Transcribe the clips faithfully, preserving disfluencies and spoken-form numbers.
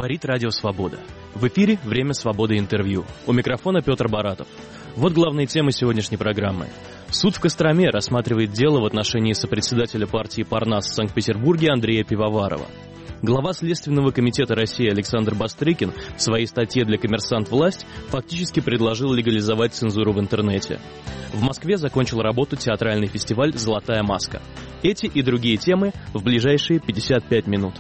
Говорит Радио Свобода. В эфире «Время свободы интервью». У микрофона Петр Баратов. Вот главные темы сегодняшней программы. Суд в Костроме рассматривает дело в отношении сопредседателя партии «Парнас» в Санкт-Петербурге Андрея Пивоварова. Глава Следственного комитета России Александр Бастрыкин в своей статье для «Коммерсант. Власть» фактически предложил легализовать цензуру в интернете. В Москве закончил работу театральный фестиваль «Золотая маска». Эти и другие темы в ближайшие пятьдесят пять минут.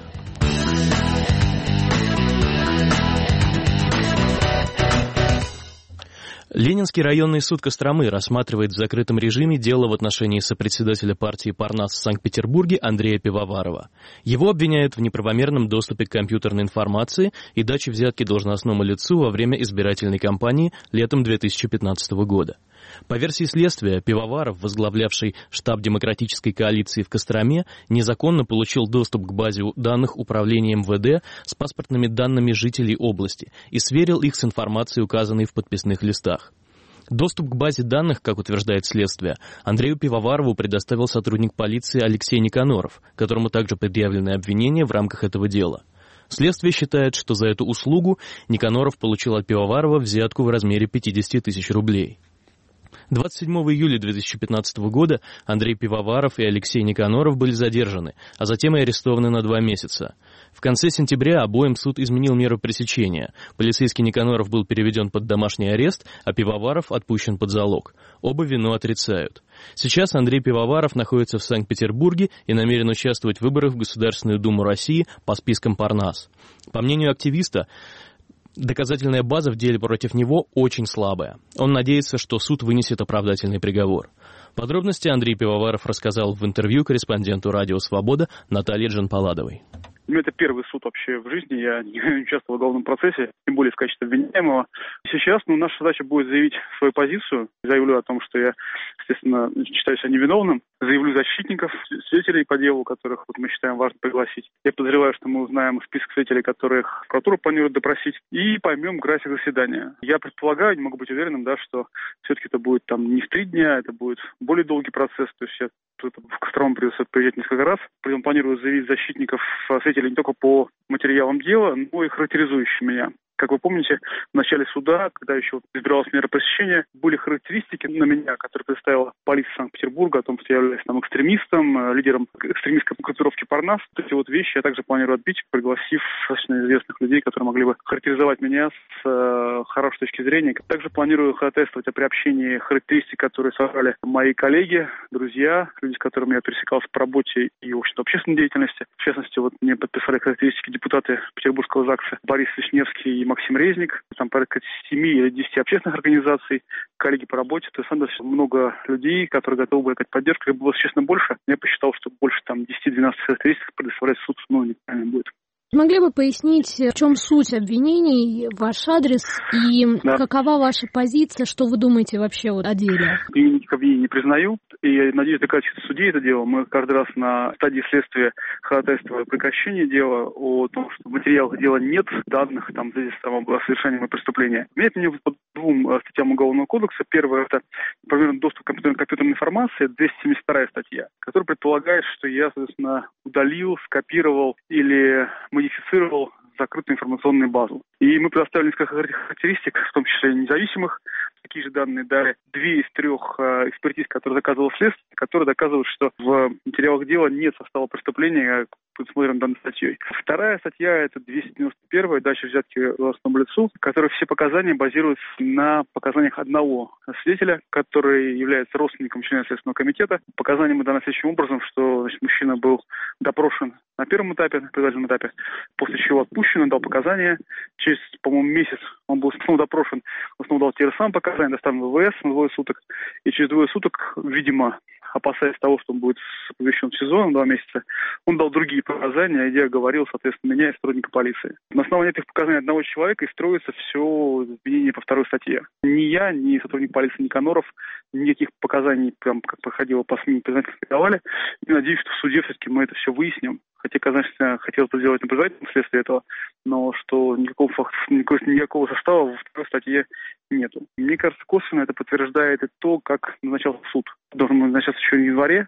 Ленинский районный суд Костромы рассматривает в закрытом режиме дело в отношении сопредседателя партии «Парнас» в Санкт-Петербурге Андрея Пивоварова. Его обвиняют в неправомерном доступе к компьютерной информации и даче взятки должностному лицу во время избирательной кампании летом две тысячи пятнадцатого года. По версии следствия, Пивоваров, возглавлявший штаб демократической коалиции в Костроме, незаконно получил доступ к базе данных управления эм вэ дэ с паспортными данными жителей области и сверил их с информацией, указанной в подписных листах. Доступ к базе данных, как утверждает следствие, Андрею Пивоварову предоставил сотрудник полиции Алексей Никаноров, которому также предъявлены обвинения в рамках этого дела. Следствие считает, что за эту услугу Никаноров получил от Пивоварова взятку в размере пятьдесят тысяч рублей. двадцать седьмого июля две тысячи пятнадцатого года Андрей Пивоваров и Алексей Никаноров были задержаны, а затем и арестованы на два месяца. В конце сентября обоим суд изменил меру пресечения. Полицейский Никаноров был переведен под домашний арест, а Пивоваров отпущен под залог. Оба вину отрицают. Сейчас Андрей Пивоваров находится в Санкт-Петербурге и намерен участвовать в выборах в Государственную Думу России по спискам «Парнас». По мнению активиста, доказательная база в деле против него очень слабая. Он надеется, что суд вынесет оправдательный приговор. Подробности Андрей Пивоваров рассказал в интервью корреспонденту «Радио Свобода» Наталье Джанпаладовой. Ну, это первый суд вообще в жизни, я не участвовал в уголовном процессе, тем более в качестве обвиняемого. Сейчас, ну, наша задача будет заявить свою позицию. Заявлю о том, что я, естественно, считаю себя невиновным. Заявлю защитников, свидетелей по делу, которых вот, мы считаем важно пригласить. Я подозреваю, что мы узнаем список свидетелей, которых прокуратура планирует допросить, и поймем график заседания. Я предполагаю, не могу быть уверенным, да, что все-таки это будет там не в три дня, это будет более долгий процесс. То есть я в Кострому придется приезжать несколько раз. Притом планирую заявить защитников, свидетелей не только по материалам дела, но и характеризующих меня. Как вы помните, в начале суда, когда еще избиралась мера пресечения, были характеристики на меня, которые представила полиция Санкт-Петербурга, о том, что я являюсь там экстремистом, лидером экстремистской группировки «Парнас». Эти вот вещи я также планирую отбить, пригласив достаточно известных людей, которые могли бы характеризовать меня с э, хорошей точки зрения. Также планирую ходатайствовать о приобщении характеристик, которые собрали мои коллеги, друзья, люди, с которыми я пересекался по работе и, в общем-то, общественной деятельности. В частности, вот мне подписали характеристики депутаты Петербургского ЗАГСа Борис Вишневский и Максим Резник, там порядка семи или десяти общественных организаций, коллеги по работе, то есть достаточно много людей, которые готовы были дать поддержку. Если бы было, честно, больше, я посчитал, что больше там десять-двенадцать характеристик предоставлять суд, ну, неправильно будет. Могли бы пояснить, в чем суть обвинений, ваш адрес и да. какова ваша позиция, что вы думаете вообще вот о деле? Я никаких обвинений не признаю, и надеюсь доказать в суде это дело. Мы каждый раз на стадии следствия ходатайствовали о прекращении дела, о том, что в материалах дела нет данных там, там, о совершении преступления. Меня это по двум статьям Уголовного кодекса. Первое – это примерно доступ к компьютерной, компьютерной информации, двести семьдесят вторая статья, которая предполагает, что я, соответственно, удалил, скопировал или модифицировал закрытую информационную базу. И мы предоставили несколько характеристик, в том числе независимых. Такие же данные дали две из трех э, экспертиз, которые доказывало следствие, которые доказывают, что в материалах дела нет состава преступления, предусмотренным данной статьей. Вторая статья – это двести девяносто первая, дача взятки должностному лицу, в которой все показания базируются на показаниях одного свидетеля, который является родственником члена Следственного комитета. Показания мы даны следующим образом, что значит, мужчина был допрошен на первом этапе, на предварительном этапе, после чего отпущен, он дал показания. Через, по-моему, месяц он был снова допрошен, он снова дал те же самые показания, доставлен в вэ вэ эс на двое суток. И через двое суток, видимо, опасаясь того, что он будет помещен в СИЗО на два месяца, он дал другие показания, где говорил, соответственно, меня и сотрудника полиции. На основании этих показаний одного человека и строится все обвинение по второй статье. Ни я, ни сотрудник полиции Никаноров никаких показаний, прям как проходило по СМИ, признательно не давали. И надеюсь, что в суде все-таки мы это все выясним. Хотя, конечно, хотелось бы сделать на предварительном следствии этого, но что никакого факта, никакого состава во второй статье нету. Мне кажется, косвенно это подтверждает и то, как назначался суд. Должен был назначаться еще в январе,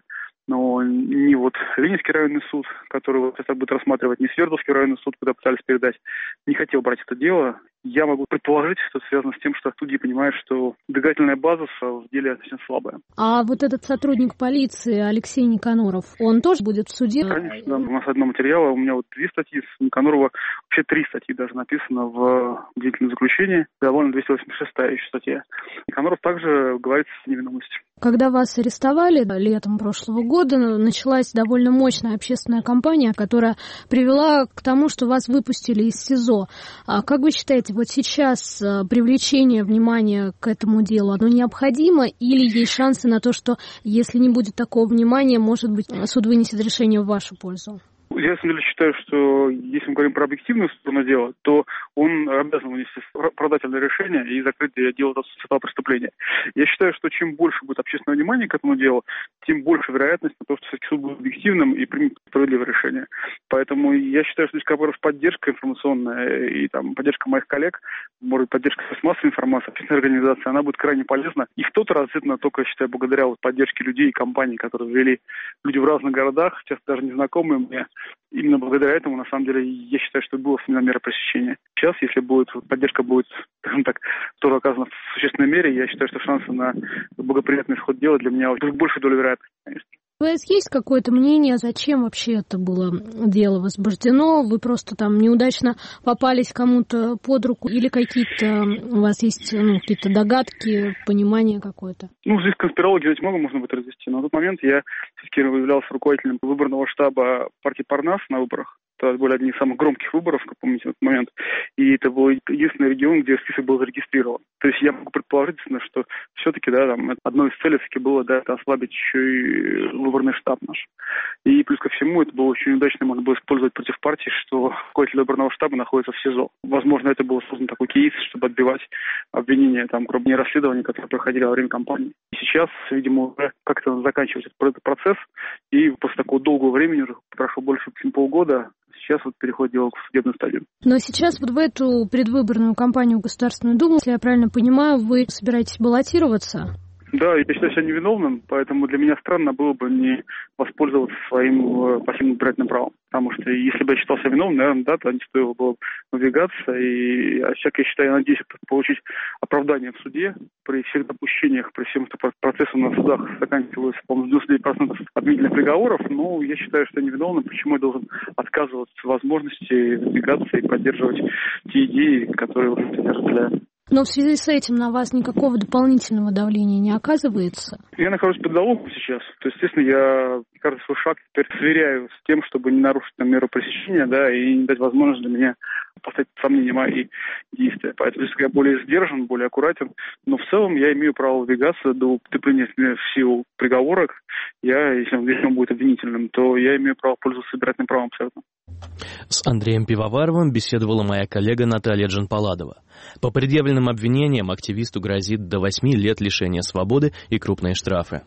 но не вот Ленинский районный суд, который вот сейчас будет рассматривать, не Свердловский районный суд, куда пытались передать, не хотел брать это дело. Я могу предположить, что это связано с тем, что судьи понимают, что доказательная база в деле очень слабая. А вот этот сотрудник полиции Алексей Никаноров, он тоже будет в суде? Конечно, да. У нас одно материала, у меня вот две статьи с Никанорова, вообще три статьи даже написано в обвинительном заключении, довольно двести восемьдесят шестая еще статья. Никаноров также говорит о невиновности. Когда вас арестовали летом прошлого года, началась довольно мощная общественная кампания, которая привела к тому, что вас выпустили из СИЗО. А как вы считаете, вот сейчас привлечение внимания к этому делу, оно необходимо или есть шансы на то, что если не будет такого внимания, может быть, суд вынесет решение в вашу пользу? Я, на самом деле, считаю, что если мы говорим про объективную сторону дела, то он обязан вынести оправдательное решение и закрыть дело с этого преступления. Я считаю, что чем больше будет общественного внимания к этому делу, тем больше вероятность на то, что все-таки суд будет объективным и примет справедливое решение. Поэтому я считаю, что здесь как бы поддержка информационная и там, поддержка моих коллег, может быть, поддержка с массовой информацией, общественной организации, она будет крайне полезна. И в тот раз, действительно, только, я считаю, благодаря вот поддержке людей и компаний, которые ввели люди в разных городах, часто даже незнакомые мне, именно благодаря этому, на самом деле, я считаю, что было сменена мера пресечения. Сейчас, если будет поддержка будет, скажем так, тоже оказана в существенной мере, я считаю, что шансы на благоприятный исход дела для меня больше доля вероятности, конечно. У вас есть какое-то мнение, зачем вообще это было дело возбуждено? Вы просто там неудачно попались кому-то под руку или какие-то у вас есть ну, какие-то догадки, понимание какое-то? Ну, здесь конспирологию очень много можно будет развести. Но на тот момент я все-таки являлся руководителем выборного штаба партии Парнас на выборах. Это были одни из самых громких выборов, как помните, в этот момент. И это был единственный регион, где список был зарегистрирован. То есть я могу предположить, что все-таки, да, там, одной из целей все-таки было, да, это ослабить еще и выборный штаб наш. И плюс ко всему, это было очень удачно, можно было использовать против партии, что руководитель выборного штаба находится в СИЗО. Возможно, это был создан такой кейс, чтобы отбивать обвинения, там, кроме расследований, которые проходили во время кампании. И сейчас, видимо, уже как-то заканчивается этот процесс, и после такого долгого времени, уже прошло больше, чем полгода, сейчас вот переходит дело в судебную стадию. Но сейчас вот в эту предвыборную кампанию в Государственную Думу, если я правильно понимаю, вы собираетесь баллотироваться? Да, я считаю себя невиновным, поэтому для меня странно было бы не воспользоваться своим пассивным избирательным правом. Потому что если бы я считал себя виновным, наверное, да, то не стоило было выдвигаться. И а сейчас, я считаю, я надеюсь получить оправдание в суде при всех допущениях, при всем, что процессы на судах заканчиваются, по-моему, девяносто девять процентов обвинительных приговоров. Но я считаю, что я невиновным. Почему я должен отказываться от возможности выдвигаться и поддерживать те идеи, которые уже разделяют? Но в связи с этим на вас никакого дополнительного давления не оказывается? Я нахожусь под залогом сейчас. То есть, естественно, я каждый свой шаг теперь сверяю с тем, чтобы не нарушить там, меру пресечения, да, и не дать возможность для меня поставить под сомнение мои действия. Поэтому здесь я более сдержан, более аккуратен. Но в целом я имею право выдвигаться до вступления в силу приговора. Я, если он, если он будет обвинительным, то я имею право пользоваться избирательным правом абсолютно. С Андреем Пивоваровым беседовала моя коллега Наталья Джанпаладова. По предъявленным обвинениям активисту грозит до восьми лет лишения свободы и крупные штрафы.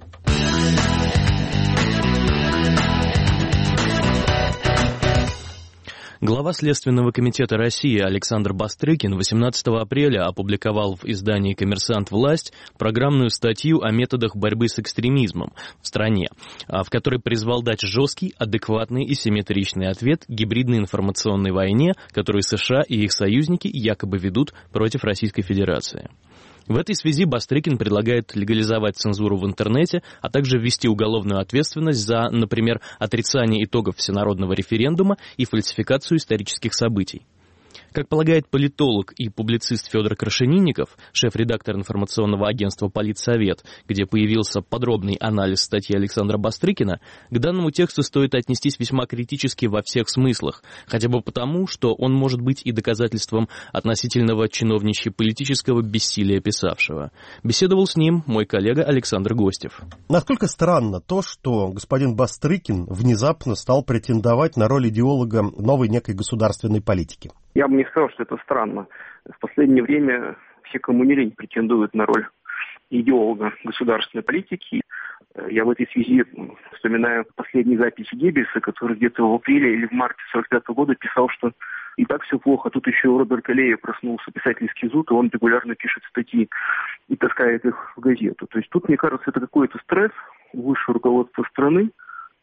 Глава Следственного комитета России Александр Бастрыкин восемнадцатого апреля опубликовал в издании «Коммерсант. Власть» программную статью о методах борьбы с экстремизмом в стране, в которой призвал дать жесткий, адекватный и симметричный ответ гибридной информационной войне, которую США и их союзники якобы ведут против Российской Федерации. В этой связи Бастрыкин предлагает легализовать цензуру в интернете, а также ввести уголовную ответственность за, например, отрицание итогов всенародного референдума и фальсификацию исторических событий. Как полагает политолог и публицист Федор Крашенинников, шеф-редактор информационного агентства «Политсовет», где появился подробный анализ статьи Александра Бастрыкина, к данному тексту стоит отнестись весьма критически во всех смыслах, хотя бы потому, что он может быть и доказательством относительного чиновничьи-политического бессилия писавшего. Беседовал с ним мой коллега Александр Гостев. Насколько странно то, что господин Бастрыкин внезапно стал претендовать на роль идеолога новой некой государственной политики? Я бы не сказал, что это странно. В последнее время все, кому не лень, претендуют на роль идеолога государственной политики. Я в этой связи вспоминаю последние записи Геббельса, который где-то в апреле или в марте сорок пятого года писал, что и так все плохо. Тут еще у Роберта Лея проснулся писательский зуд, и он регулярно пишет статьи и таскает их в газету. То есть тут, мне кажется, это какой-то стресс высшего руководства страны,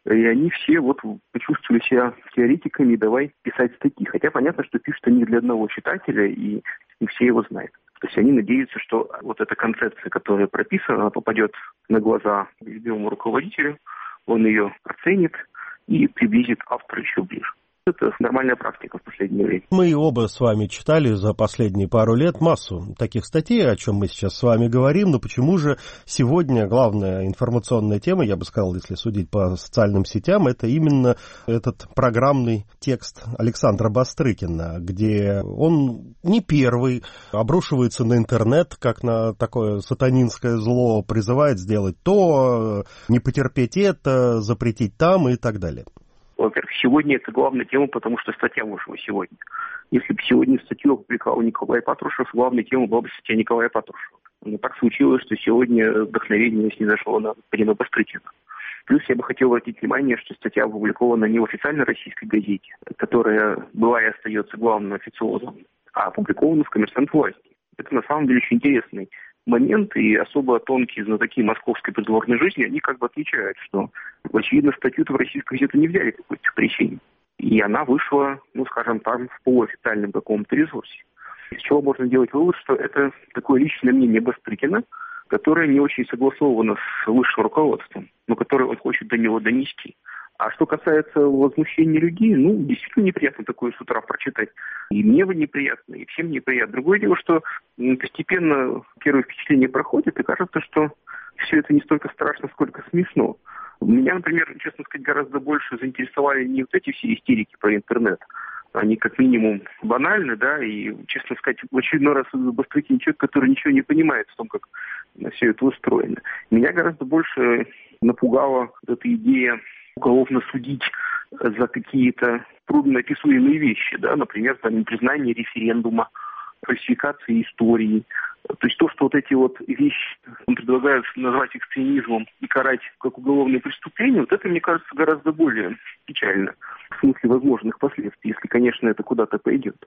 И они все вот почувствовали себя теоретиками, давай писать статьи. Хотя понятно, что пишут они для одного читателя, и не все его знают. То есть они надеются, что вот эта концепция, которая прописана, она попадет на глаза любимому руководителю, он ее оценит и приблизит автора еще ближе. Это нормальная практика в последнее время. Мы оба с вами читали за последние пару лет массу таких статей, о чем мы сейчас с вами говорим, но почему же сегодня главная информационная тема, я бы сказал, если судить по социальным сетям, это именно этот программный текст Александра Бастрыкина, где он не первый обрушивается на интернет, как на такое сатанинское зло, призывает сделать то, не потерпеть это, запретить там и так далее. Во-первых, сегодня это главная тема, потому что статья вышла сегодня. Если бы сегодня статью опубликовал Николай Патрушев, главной темой была бы статья Николая Патрушева. Но так случилось, что сегодня вдохновение снизошло на господина Бастрыкина. Плюс я бы хотел обратить внимание, что статья опубликована не в официальной российской газете, которая была и остается главным официозом, а опубликована в «Коммерсант власти». Это на самом деле очень интересный момент, и особо тонкие знатоки московской придворной жизни, они как бы отмечают, что, очевидно, статью-то в российскую газету не взяли по какой-то причине. И она вышла, ну, скажем, там в полуофициальном каком-то ресурсе. Из чего можно делать вывод, что это такое личное мнение Бастрыкина, которое не очень согласовано с высшим руководством, но которое он хочет до него донести. А что касается возмущения людей, ну, действительно неприятно такое с утра прочитать. И мне неприятно, и всем неприятно. Другое дело, что постепенно первое впечатление проходит, и кажется, что все это не столько страшно, сколько смешно. Меня, например, честно сказать, гораздо больше заинтересовали не вот эти все истерики про интернет. Они как минимум банальны, да, и, честно сказать, в очередной раз Бастрыкин человек, который ничего не понимает в том, как все это устроено. Меня гораздо больше напугала вот эта идея уголовно судить за какие-то трудноописуемые вещи, да, например, там, непризнание референдума, фальсификации истории. То есть то, что вот эти вот вещи предлагают назвать экстремизмом и карать как уголовное преступление, вот это, мне кажется, гораздо более печально в смысле возможных последствий, если, конечно, это куда-то пойдет.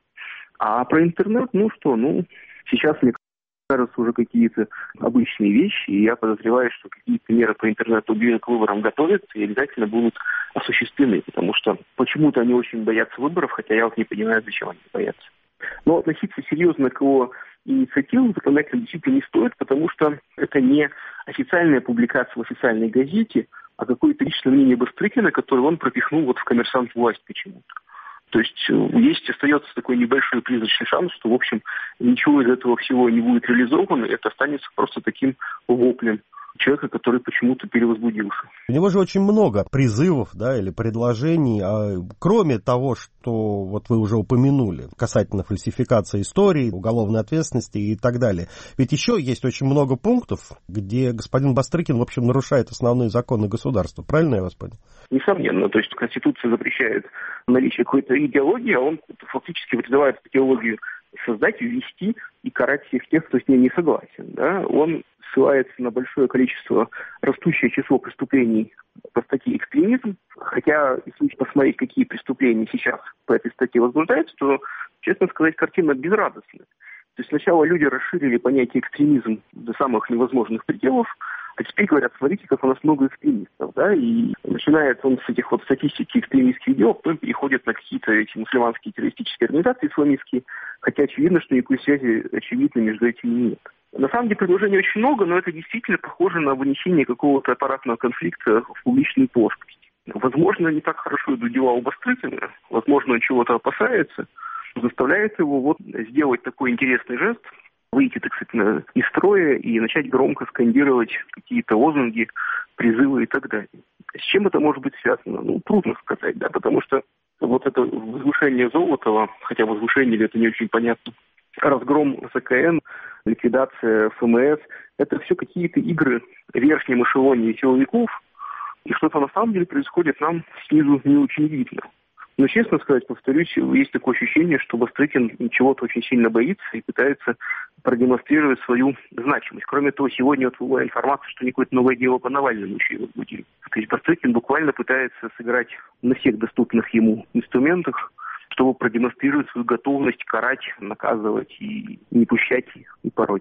А про интернет, ну что, ну, сейчас, мне кажется, уже какие-то обычные вещи, и я подозреваю, что какие-то меры по интернету ближе к выборам готовятся и обязательно будут осуществлены, потому что почему-то они очень боятся выборов, хотя я вот не понимаю, зачем они боятся. Но относиться серьезно к его инициативам законодательно действительно не стоит, потому что это не официальная публикация в официальной газете, а какое-то личное мнение Бастрыкина, которое он пропихнул вот в «Коммерсант власть» почему-то. То есть есть, остается такой небольшой призрачный шанс, что, в общем, ничего из этого всего не будет реализовано, и это останется просто таким воплем человека, который почему-то перевозбудился. У него же очень много призывов, да, или предложений, а кроме того, что вот вы уже упомянули, касательно фальсификации истории, уголовной ответственности и так далее. Ведь еще есть очень много пунктов, где господин Бастрыкин, в общем, нарушает основные законы государства. Правильно я вас понял? Несомненно. То есть Конституция запрещает наличие какой-то идеологии, а он фактически призывает эту идеологию создать, ввести и карать всех тех, кто с ней не согласен. Да? Он ссылается на большое количество, растущее число преступлений по статье «экстремизм». Хотя, если посмотреть, какие преступления сейчас по этой статье возбуждаются, то, честно сказать, картина безрадостная. То есть сначала люди расширили понятие экстремизм до самых невозможных пределов, а теперь говорят, смотрите, как у нас много экстремистов, да, и начинает он с этих вот статистики экстремистских дел, потом переходит на какие-то эти мусульманские террористические организации исламистские, хотя очевидно, что никакой связи, очевидно, между этими нет. На самом деле предложений очень много, но это действительно похоже на вынесение какого-то аппаратного конфликта в публичную плоскость. Возможно, не так хорошо идут дела у Бастрыкина, возможно, он чего-то опасается, заставляет его вот сделать такой интересный жест, выйти, так сказать, из строя и начать громко скандировать какие-то лозунги, призывы и так далее. С чем это может быть связано? Ну, трудно сказать, да, потому что вот это возвышение Золотова, хотя возвышение ли это не очень понятно, разгром ЗКН, ликвидация эф эм эс, это все какие-то игры в верхнем эшелоне силовиков, и что-то на самом деле происходит нам снизу не очень видно. Но, честно сказать, повторюсь, есть такое ощущение, что Бастрыкин чего-то очень сильно боится и пытается продемонстрировать свою значимость. Кроме того, сегодня вот была информация, что какое-то новое дело по Навальному еще и возбудили. То есть Бастрыкин буквально пытается сыграть на всех доступных ему инструментах, чтобы продемонстрировать свою готовность карать, наказывать и не пущать их, и пороть.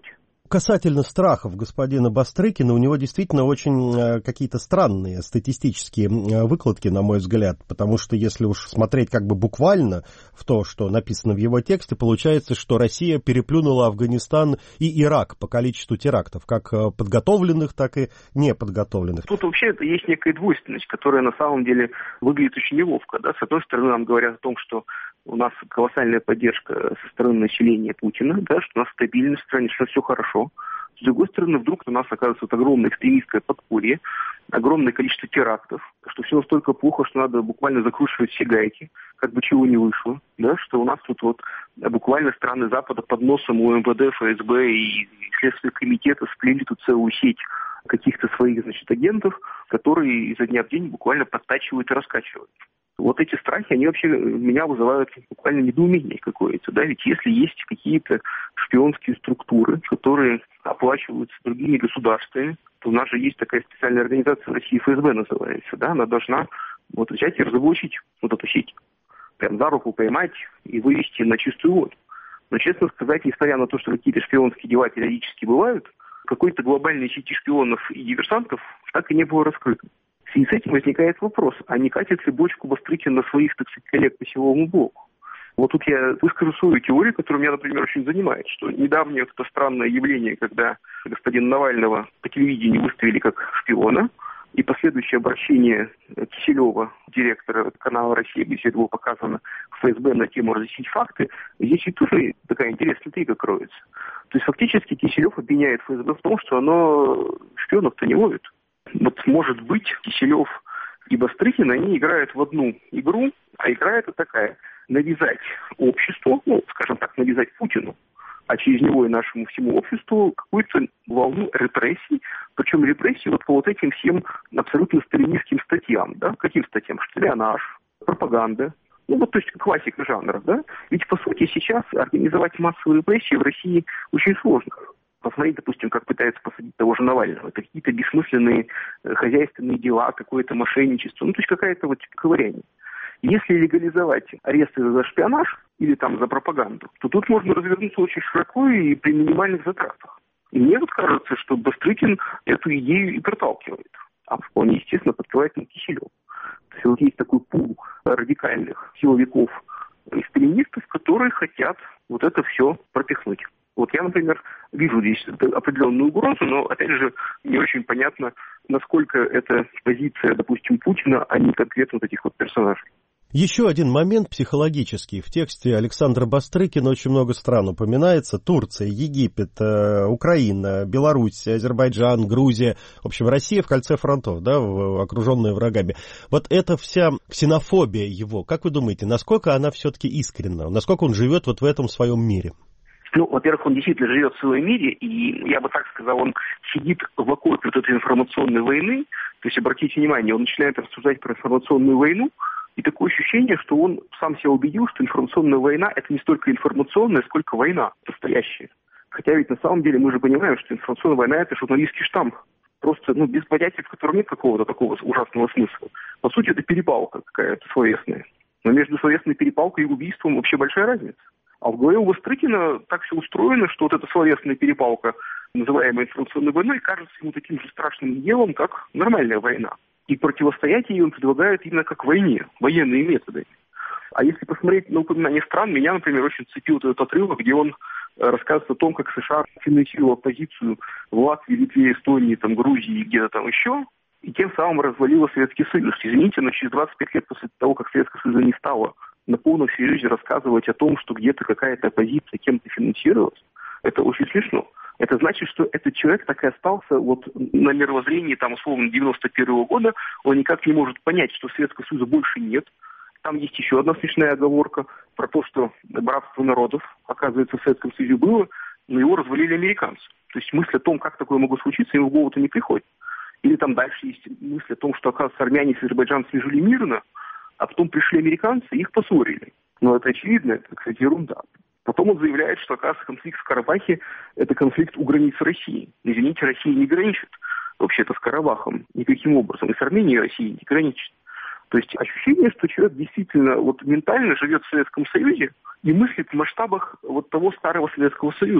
Касательно страхов господина Бастрыкина, у него действительно очень э, какие-то странные статистические э, выкладки, на мой взгляд, потому что если уж смотреть как бы буквально в то, что написано в его тексте, получается, что Россия переплюнула Афганистан и Ирак по количеству терактов, как э, подготовленных, так и неподготовленных. Тут вообще это есть некая двойственность, которая на самом деле выглядит очень неловко. Да? С одной стороны, нам говорят о том, что у нас колоссальная поддержка со стороны населения Путина, да, что у нас стабильность в стране, что все хорошо. С другой стороны, вдруг у нас оказывается вот огромное экстремистское подполье, огромное количество терактов, что все настолько плохо, что надо буквально закручивать все гайки, как бы чего не вышло, да, что у нас тут вот буквально страны Запада под носом у эм вэ дэ, эф эс бэ и Следственного комитета сплели тут целую сеть каких-то своих, значит, агентов, которые изо дня в день буквально подтачивают и раскачивают. Вот эти страхи, они вообще меня вызывают буквально недоумение какое-то, да, ведь если есть какие-то шпионские структуры, которые оплачиваются другими государствами, то у нас же есть такая специальная организация в России, эф эс бэ называется, да, она должна вот взять и разоблачить вот эту сеть, прям за руку поймать и вывести на чистую воду. Но, честно сказать, несмотря на то, что какие-то шпионские дела периодически бывают, какой-то глобальной сети шпионов и диверсантов так и не было раскрыто. В связи с этим возникает вопрос, а не катит ли бочку Бастрыкин на своих, так сказать, коллег по силовому блоку? Вот тут я выскажу свою теорию, которая меня, например, очень занимает, что недавнее это странное явление, когда господина Навального по телевидению выставили как шпиона, и последующее обращение Киселева, директора канала «Россия», где все это было показано в эф эс бэ на тему «Разъяснить факты», здесь и тоже такая интересная интрига кроется. То есть фактически Киселев обвиняет эф эс бэ в том, что оно шпионов-то не ловит. Вот, может быть, Киселев и Бастрыкин, они играют в одну игру, а игра это такая – навязать обществу, ну, скажем так, навязать Путину, а через него и нашему всему обществу какую-то волну репрессий, причем репрессии вот по вот этим всем абсолютно сталинистским статьям, да, каким статьям? Шпионаж, пропаганда, ну вот то есть классика жанра, да, ведь по сути сейчас организовать массовые репрессии в России очень сложно. Посмотреть, допустим, как пытаются посадить того же Навального. Это какие-то бессмысленные э, хозяйственные дела, какое-то мошенничество. Ну, то есть какая-то вот ковыряние. Если легализовать аресты за шпионаж или там за пропаганду, то тут можно развернуться очень широко и при минимальных затратах. И мне вот кажется, что Бастрыкин эту идею и проталкивает. А вполне естественно подкрывает на Киселев. То есть вот есть такой пул радикальных силовиков и сталинистов, которые хотят вот это все пропихнуть. Вот я, например, вижу здесь определенную угрозу, но, опять же, не очень понятно, насколько это позиция, допустим, Путина, а не конкретно вот этих вот персонажей. Еще один момент психологический. В тексте Александра Бастрыкина очень много стран упоминается. Турция, Египет, э, Украина, Беларусь, Азербайджан, Грузия. В общем, Россия в кольце фронтов, да, окруженная врагами. Вот эта вся ксенофобия его, как вы думаете, насколько она все-таки искренна? Насколько он живет вот в этом своем мире? Ну, во-первых, он действительно живет в своем мире, и я бы так сказал, он сидит в окопе вот этой информационной войны. То есть, обратите внимание, он начинает рассуждать про информационную войну, и такое ощущение, что он сам себя убедил, что информационная война – это не столько информационная, сколько война настоящая. Хотя ведь на самом деле мы же понимаем, что информационная война – это журналистский штамп. Просто, ну, без понятия, в котором нет какого-то такого ужасного смысла. По сути, это перепалка какая-то словесная. Но между словесной перепалкой и убийством вообще большая разница. А в голове у Бастрыкина так все устроено, что вот эта словесная перепалка, называемая информационной войной, кажется ему таким же страшным делом, как нормальная война. И противостоять ей он предлагает именно как войне, военные методы. А если посмотреть на упоминание стран, меня, например, очень цепил этот отрывок, где он рассказывает о том, как США финансировал оппозицию в Латвии, Литве, Эстонии, там, Грузии и где-то там еще, и тем самым развалила Советский Союз. Извините, но через двадцать пять лет после того, как Советского Союза не стало, на полном серьезе рассказывать о том, что где-то какая-то оппозиция кем-то финансировалась, это очень смешно. Это значит, что этот человек так и остался вот на мировоззрении, там, условно, девяносто первого года, он никак не может понять, что Советского Союза больше нет. Там есть еще одна смешная оговорка про то, что братство народов, оказывается, в Советском Союзе было, но его развалили американцы. То есть мысль о том, как такое могло случиться, ему в голову-то не приходит. Или там дальше есть мысль о том, что, оказывается, армяне с азербайджанцами жили мирно, а потом пришли американцы и их поссорили. Но это очевидно, это, кстати, ерунда. Потом он заявляет, что, оказывается, конфликт в Карабахе – это конфликт у границ России. Извините, Россия не граничит вообще-то с Карабахом никаким образом. И с Арменией Россия не граничит. То есть ощущение, что человек действительно вот ментально живет в Советском Союзе и мыслит в масштабах вот того старого Советского Союза.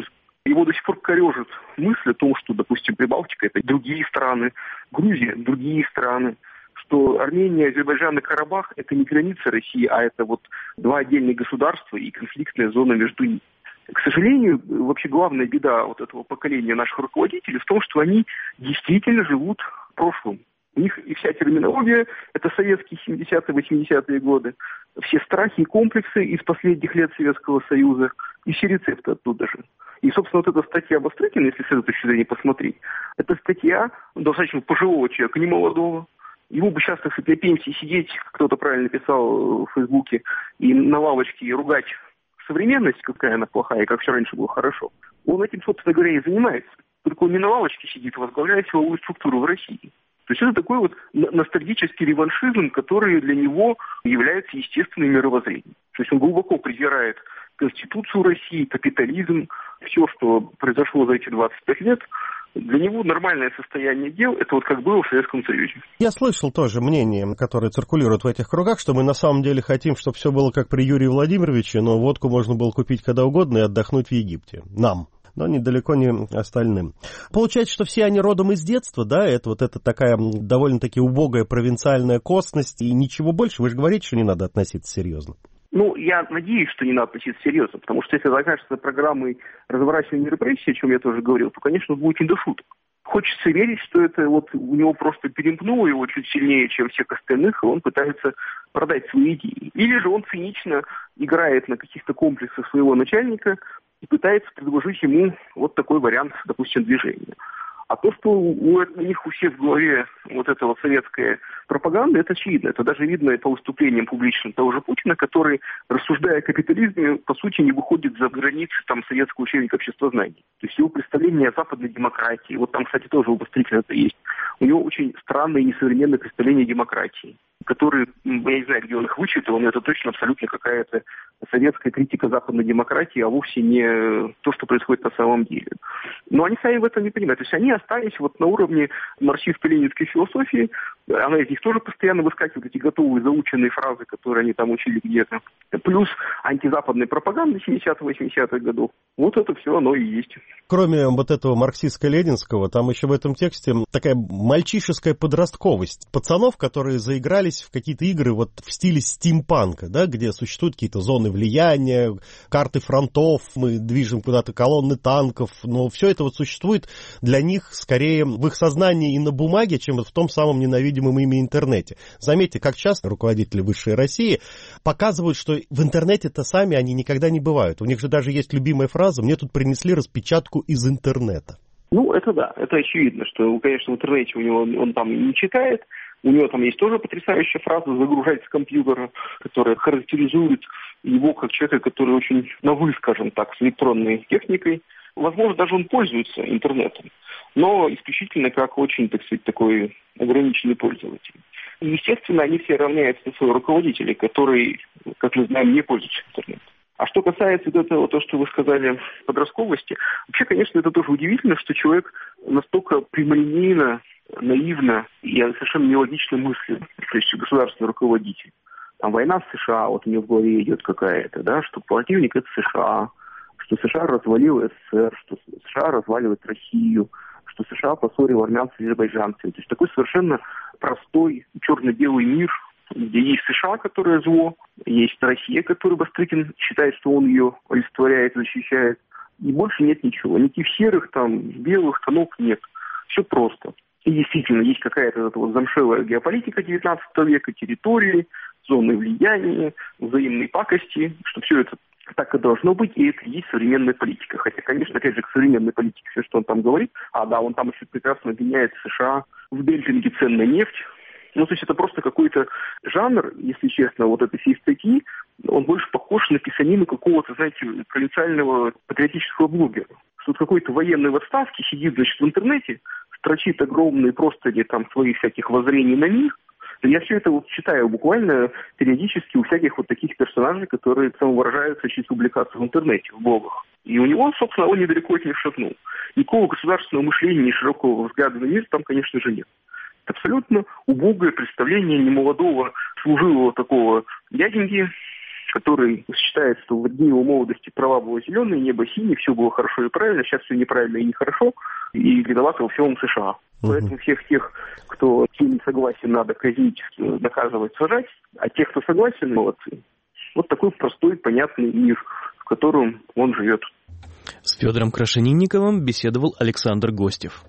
Его до сих пор корежит мысль о том, что, допустим, Прибалтика – это другие страны, Грузия – другие страны, что Армения, Азербайджан и Карабах – это не граница России, а это вот два отдельных государства и конфликтная зона между ними. К сожалению, вообще главная беда вот этого поколения наших руководителей в том, что они действительно живут в прошлом. У них и вся терминология – это советские семидесятые, восьмидесятые годы, все страхи и комплексы из последних лет Советского Союза, и все рецепты оттуда же. И, собственно, вот эта статья Обострыкина, если с этой точки зрения посмотреть, это статья достаточно пожилого человека, не молодого. Ему бы сейчас, так сказать, на пенсии сидеть, кто-то правильно писал в Фейсбуке, и на лавочке и ругать современность, какая она плохая, и как все раньше было хорошо. Он этим, собственно говоря, и занимается. Только он не на лавочке сидит, возглавляет силовую структуру в России. То есть это такой вот ностальгический реваншизм, который для него является естественным мировоззрением. То есть он глубоко презирает Конституцию России, капитализм, все, что произошло за эти двадцать пять лет. Для него нормальное состояние дел – это вот как было в Советском Союзе. Я слышал тоже мнение, которое циркулирует в этих кругах, что мы на самом деле хотим, чтобы все было как при Юрии Владимировиче, но водку можно было купить когда угодно и отдохнуть в Египте. Нам. Но недалеко не остальным. Получается, что все они родом из детства, да, это вот это такая довольно-таки убогая провинциальная косность, и ничего больше. Вы же говорите, что не надо относиться серьезно. Ну, я надеюсь, что не надо относиться серьезно, потому что если это окажется программой разворачивания репрессий, о чем я тоже говорил, то, конечно, будет не до шуток. Хочется верить, что это вот у него просто перемкнуло его чуть сильнее, чем всех остальных, и он пытается продать свои идеи. Или же он цинично играет на каких-то комплексах своего начальника и пытается предложить ему вот такой вариант, допустим, движения. А то, что у, у них у всех в голове вот эта вот советская пропаганда, это очевидно. Это даже видно по выступлениям публичным того же Путина, который, рассуждая о капитализме, по сути, не выходит за границы там, советского учебника обществознания. То есть его представление о западной демократии, вот там, кстати, тоже у Обострыкина это есть, у него очень странное и несовременное представление о демократии, которые, я не знаю, где он их вычитал, но это точно абсолютно какая-то советская критика западной демократии, а вовсе не то, что происходит на самом деле. Но они сами в этом не понимают. То есть они остались вот на уровне марксистско-ленинской философии, она из них тоже постоянно выскакивает, эти готовые заученные фразы, которые они там учили где-то, плюс антизападная пропаганда семидесятых-восьмидесятых годов. Вот это все оно и есть. Кроме вот этого марксистско-ленинского, там еще в этом тексте такая мальчишеская подростковость пацанов, которые заигрались в какие-то игры вот в стиле стимпанка, да, где существуют какие-то зоны влияния, карты фронтов, мы движем куда-то колонны танков, но все это вот существует для них скорее в их сознании и на бумаге, чем в том самом ненавидимом ими интернете. Заметьте, как часто руководители высшей России показывают, что в интернете-то сами они никогда не бывают. У них же даже есть любимая фраза: «Мне тут принесли распечатку из интернета». Ну, это да, это очевидно, что, конечно, в интернете у него он там не читает, у него там есть тоже потрясающая фраза «загружать с компьютера», которая характеризует его как человека, который очень на «вы», скажем так, с электронной техникой. Возможно, даже он пользуется интернетом, но исключительно как очень, так сказать, такой ограниченный пользователь. И, естественно, они все равняются на своего руководителя, который, как мы знаем, не пользуется интернетом. А что касается вот этого, то, что вы сказали, подростковости, вообще, конечно, это тоже удивительно, что человек настолько прямолинейно, наивно и совершенно нелогично мыслит, то есть государственный руководитель. Там война с США, вот у него в голове идет какая-то, да, что противник это США, что США развалил СССР, что США разваливает Россию, что США поссорил армян с азербайджанцами. То есть такой совершенно простой черно-белый мир, где есть США, которое зло, есть Россия, которую Обострыкин считает, что он ее олицетворяет, защищает, и больше нет ничего. Никаких серых, там, белых тонов нет. Все просто. И действительно, есть какая-то вот, вот замшелая геополитика девятнадцатого века, территории, зоны влияния, взаимные пакости, что все это так и должно быть, и это и есть современная политика. Хотя, конечно, опять же, к современной политике все, что он там говорит, а да, он там еще прекрасно обвиняет США в демпинге цен на нефть. Ну, то есть это просто какой-то жанр, если честно, вот этой всей статьи, он больше похож на писанину какого-то, знаете, провинциального патриотического блогера. Что какой-то военный в отставке сидит, значит, в интернете, строчит огромные простыни там своих всяких воззрений на мир. Я все это вот читаю буквально периодически у всяких вот таких персонажей, которые самовыражаются через публикацию в интернете, в блогах. И у него, собственно, он недалеко от них шагнул. Никакого государственного мышления, ни широкого взгляда на мир там, конечно же, нет. Это абсолютно убогое представление немолодого служилого такого дяденьки, который считает, что в дни его молодости трава была зеленая, небо синее, все было хорошо и правильно, сейчас все неправильно и нехорошо, и виноваты во всем США. Uh-huh. Поэтому всех тех, кто с ним не согласен, надо казнить, наказывать, сажать, а тех, кто согласен, молодцы. Вот такой простой, понятный мир, в котором он живет. С Федором Крашенинниковым беседовал Александр Гостев.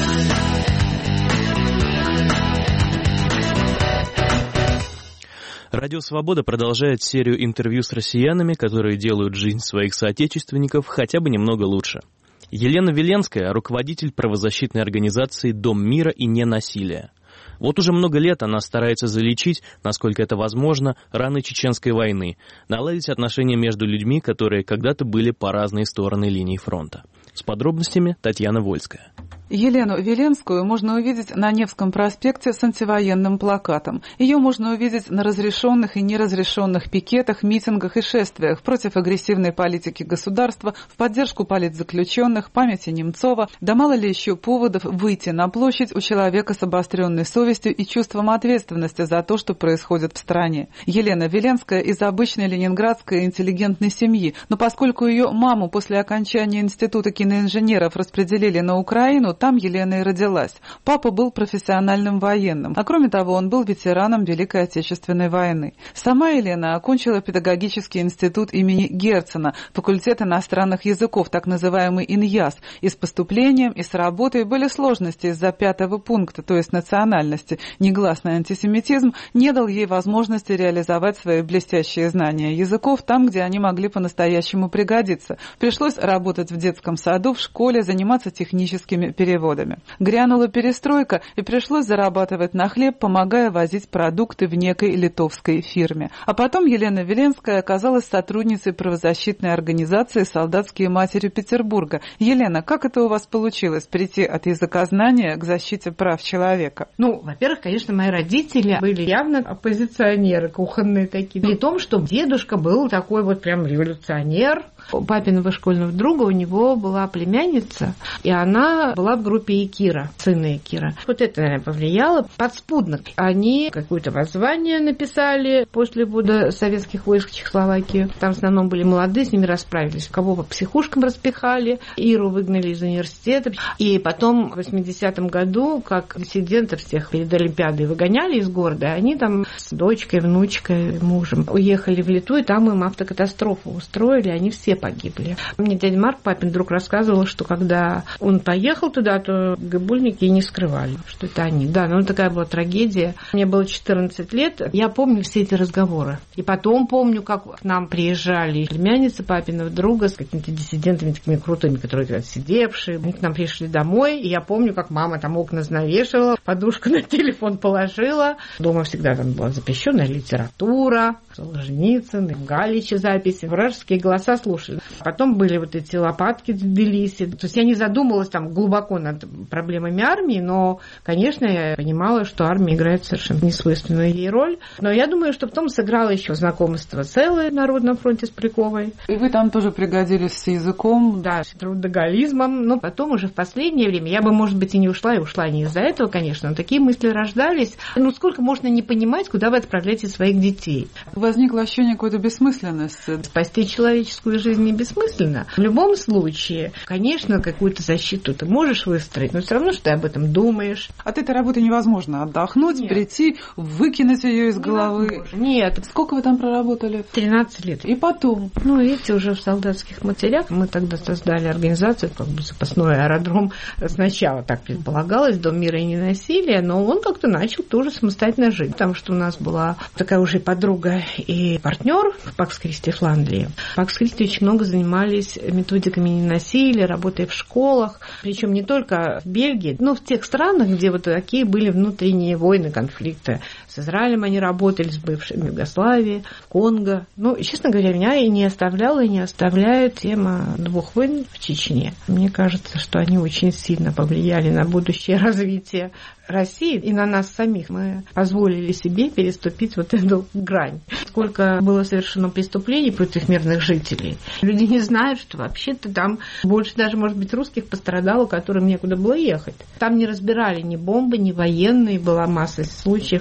Радио «Свобода» продолжает серию интервью с россиянами, которые делают жизнь своих соотечественников хотя бы немного лучше. Елена Веленская – руководитель правозащитной организации «Дом мира и ненасилия». Вот уже много лет она старается залечить, насколько это возможно, раны Чеченской войны, наладить отношения между людьми, которые когда-то были по разные стороны линии фронта. С подробностями Татьяна Вольская. Елену Веленскую можно увидеть на Невском проспекте с антивоенным плакатом. Ее можно увидеть на разрешенных и неразрешенных пикетах, митингах и шествиях против агрессивной политики государства, в поддержку политзаключенных, памяти Немцова. Да мало ли еще поводов выйти на площадь у человека с обостренной совестью и чувством ответственности за то, что происходит в стране. Елена Веленская из обычной ленинградской интеллигентной семьи, но поскольку ее маму после окончания Института киноинженеров распределили на Украину, там Елена и родилась. Папа был профессиональным военным, а кроме того, он был ветераном Великой Отечественной войны. Сама Елена окончила педагогический институт имени Герцена, факультет иностранных языков, так называемый ИНЯС, и с поступлением, и с работой были сложности из-за пятого пункта, то есть национальности. Негласный антисемитизм не дал ей возможности реализовать свои блестящие знания языков там, где они могли по-настоящему пригодиться. Пришлось работать в детском саду, в школе, заниматься техническими переводами. переводами. Грянула перестройка, и пришлось зарабатывать на хлеб, помогая возить продукты в некой литовской фирме. А потом Елена Веленская оказалась сотрудницей правозащитной организации «Солдатские матери Петербурга». Елена, как это у вас получилось, прийти от языкознания к защите прав человека? Ну, во-первых, конечно, мои родители были явно оппозиционеры, кухонные такие. При том, что дедушка был такой вот прям революционер. У папиного школьного друга у него была племянница, и она была в группе Якира, сына Якира. Вот это, наверное, повлияло. Подспудно. Они какое-то воззвание написали после ввода советских войск в Чехословакию. Там в основном были молодые, с ними расправились. Кого по психушкам распихали, Иру выгнали из университета. И потом в восьмидесятом году, как диссидентов всех перед Олимпиадой выгоняли из города, они там с дочкой, внучкой, мужем уехали в Литву, и там им автокатастрофу устроили, они все погибли. Мне дядя Марк, папин друг, рассказывал, что когда он поехал туда, то ГБУльники и не скрывали, что это они. Да, ну такая была трагедия. Мне было четырнадцать лет, я помню все эти разговоры. И потом помню, как к нам приезжали племянницы папиного друга с какими-то диссидентами такими крутыми, которые отсидевшие. Они к нам пришли домой, и я помню, как мама там окна занавешивала, подушку на телефон положила. Дома всегда там была запрещенная литература, Солженицын, Галича записи, вражеские голоса слушали. Потом были вот эти лопатки в Тбилиси. То есть я не задумывалась там глубоко над проблемами армии, но, конечно, я понимала, что армия играет совершенно несвойственную ей роль. Но я думаю, что потом сыграло еще знакомство с Эллой на Народном фронте с Поляковой. И вы там тоже пригодились с языком? Да, с трудоголизмом. Но потом уже в последнее время я бы, может быть, и не ушла, и ушла не из-за этого, конечно, но такие мысли рождались. Ну, сколько можно не понимать, куда вы отправляете своих детей? Возникло ощущение какой-то бессмысленности. Спасти человеческую жизнь не бессмысленно. В любом случае, конечно, какую-то защиту ты можешь выстроить, но все равно, что ты об этом думаешь. От этой работы невозможно отдохнуть, Нет. прийти, выкинуть ее из головы. Нет. Сколько вы там проработали? тринадцать лет. И потом? Ну, видите, уже в солдатских матерях мы тогда создали организацию, как бы запасной аэродром. Сначала так предполагалось, Дом мира и ненасилия, но он как-то начал тоже самостоятельно жить. Потому что у нас была такая уже подруга и партнер в Пакс Кристи Фландрии. Пакс Кристи очень много занимались методиками ненасилия, работая в школах, причем не только в Бельгии, но в тех странах, где вот такие были внутренние войны, конфликты. С Израилем они работали, с бывшей Югославией, в Конго. Ну, честно говоря, меня и не оставляла, и не оставляет тема двух войн в Чечне. Мне кажется, что они очень сильно повлияли на будущее развитие России и на нас самих. Мы позволили себе переступить вот эту грань. Сколько было совершено преступлений против мирных жителей. Люди не знают, что вообще-то там больше даже, может быть, русских пострадало, которым некуда было ехать. Там не разбирали ни бомбы, ни военные. Была масса случаев, когда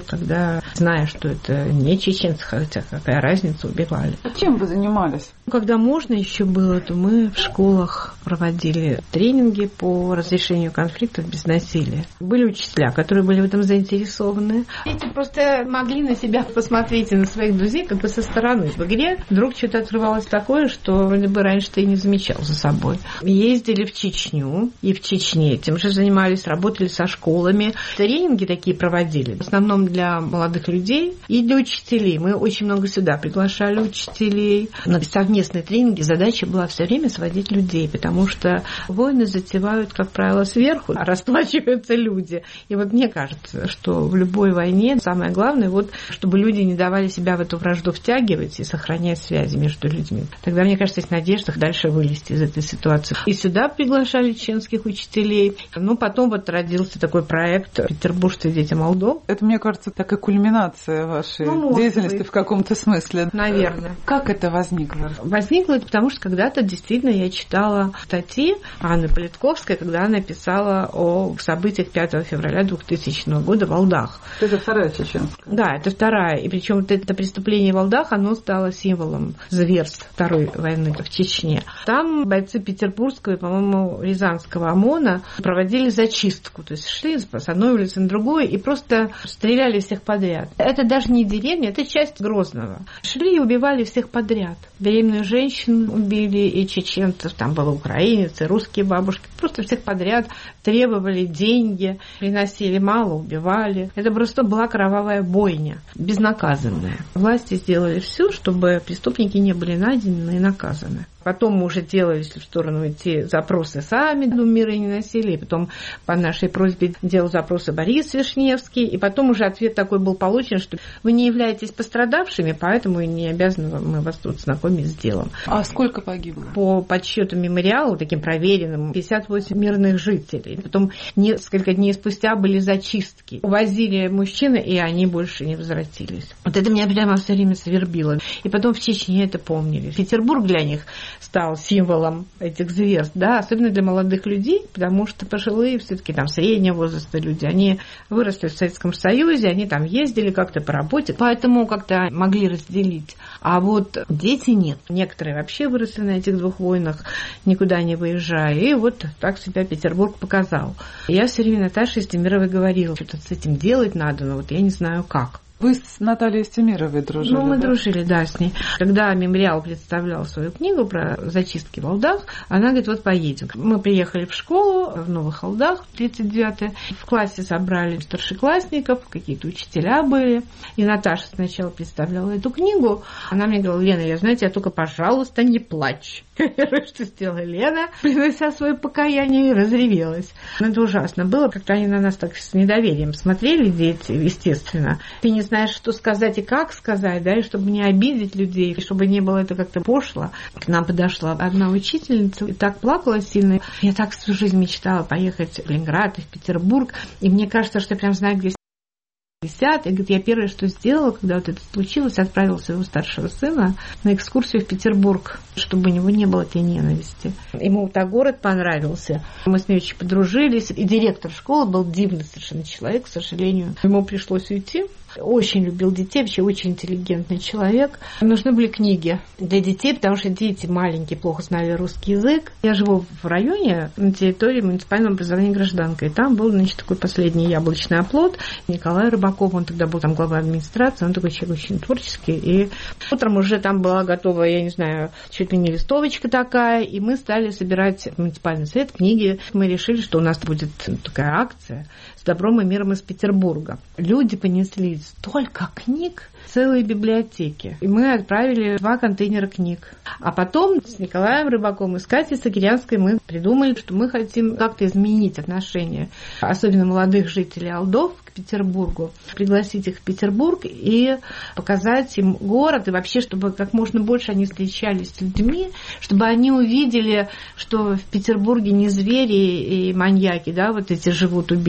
чеченца, зная, что это не чеченцы, хотя какая разница, убивали. А чем вы занимались? Когда можно еще было, то мы в школах проводили тренинги по разрешению конфликтов без насилия. Были учителя, которые были в этом заинтересованы. Дети просто могли на себя посмотреть и на своих друзей как бы со стороны. В игре вдруг что-то открывалось такое, что вроде бы раньше ты и не замечал за собой. Ездили в Чечню, и в Чечне этим же занимались, работали со школами. Тренинги такие проводили, в основном для молодых людей и для учителей. Мы очень много сюда приглашали учителей на совместные тренинги. Задача была все время сводить людей, потому что войны затевают, как правило, сверху, а расплачиваются люди. И вот мне кажется, что в любой войне самое главное, вот, чтобы люди не давали себя в эту вражду втягивать и сохранять связи между людьми. Тогда, мне кажется, есть надежда дальше вылезти из этой ситуации. И сюда приглашали чеченских учителей. Ну, потом вот родился такой проект «Петербуржцы дети Молдов». Это, мне кажется, такая кульминация вашей ну, деятельности быть. В каком-то смысле. Наверное. Как это возникло? Возникло это потому, что когда-то действительно я читала статьи Анны Политковской, когда она писала о событиях пятого февраля двухтысячного года в Алдах. Это вторая чеченская. Да, это вторая. И причем вот это преступление в Алдах, оно стало символом зверств Второй войны в Чечне. Там бойцы Петербургского и, по-моему, Рязанского ОМОНа проводили зачистку. То есть шли с одной улицы на другую и просто стреляли всех подряд. Это даже не деревня, это часть Грозного. Шли и убивали всех подряд. Беременную женщину убили, и чеченцев, там было украинцы, русские бабушки. Просто всех подряд требовали деньги, приносили мало, убивали. Это просто была кровавая бойня, безнаказанная. Власти сделали все, чтобы преступники не были найдены и наказаны. Потом мы уже делали, если в сторону идти, запросы сами до мира и ненасилия. Потом по нашей просьбе делал запросы Борис Вишневский. И потом уже ответ такой был получен, что вы не являетесь пострадавшими, поэтому и не обязаны мы вас тут знакомить с делом. А сколько погибло? По подсчетам мемориала, таким проверенным, пятьдесят восемь мирных жителей. Потом несколько дней спустя были зачистки. Увозили мужчин, и они больше не возвратились. Вот это меня прямо все время свербило. И потом в Чечне это помнили. Петербург для них стал символом этих зверств, да, особенно для молодых людей, потому что пожилые, все-таки там среднего возраста люди, они выросли в Советском Союзе, они там ездили как-то по работе, поэтому как-то могли разделить. А вот дети нет. Некоторые вообще выросли на этих двух войнах, никуда не выезжая. И вот так себя Петербург показал. Я все время Наташе Истемировой говорила, что-то с этим делать надо, но вот я не знаю как. Вы с Натальей Истемировой дружили? Ну, мы да? дружили, да, с ней. Когда мемориал представлял свою книгу про зачистки в Алдах, она говорит, вот поедем. Мы приехали в школу в Новых Алдах, тридцать девятое. В классе собрали старшеклассников, какие-то учителя были. И Наташа сначала представляла эту книгу. Она мне говорила, Лена, я, знаете, я только, пожалуйста, не плачь. Что сделала Лена, принося свое покаяние, и разревелась. Это ужасно было, как-то они на нас так с недоверием смотрели, дети, естественно. Ты не знаешь, что сказать и как сказать, да, и чтобы не обидеть людей, и чтобы не было это как-то пошло. К нам подошла одна учительница и так плакала сильно. Я так всю жизнь мечтала поехать в Ленинград и в Петербург, и мне кажется, что я прям знаю, где десят. И говорит, я первое, что сделала, когда вот это случилось, отправила своего старшего сына на экскурсию в Петербург, чтобы у него не было этой ненависти. Ему так город понравился. Мы с ней очень подружились. И директор школы был дивный совершенно человек, к сожалению. Ему пришлось уйти. Очень любил детей, вообще очень интеллигентный человек. Нужны были книги для детей, потому что дети маленькие, плохо знали русский язык. Я живу в районе на территории муниципального образования «Гражданка». И там был, значит, такой последний яблочный оплот. Николай Рыбаков, он тогда был там главой администрации, он такой человек очень творческий. И утром уже там была готова, я не знаю, чуть ли не листовочка такая. И мы стали собирать в муниципальный совет книги. Мы решили, что у нас будет такая акция с добром и миром из Петербурга. Люди понесли столько книг, целые библиотеки. И мы отправили два контейнера книг. А потом с Николаем Рыбаковым и с Катей Сагирянской мы придумали, что мы хотим как-то изменить отношение, особенно молодых жителей Алдов, к Петербургу. Пригласить их в Петербург и показать им город, и вообще, чтобы как можно больше они встречались с людьми, чтобы они увидели, что в Петербурге не звери и маньяки, да, вот эти живут убийцы, а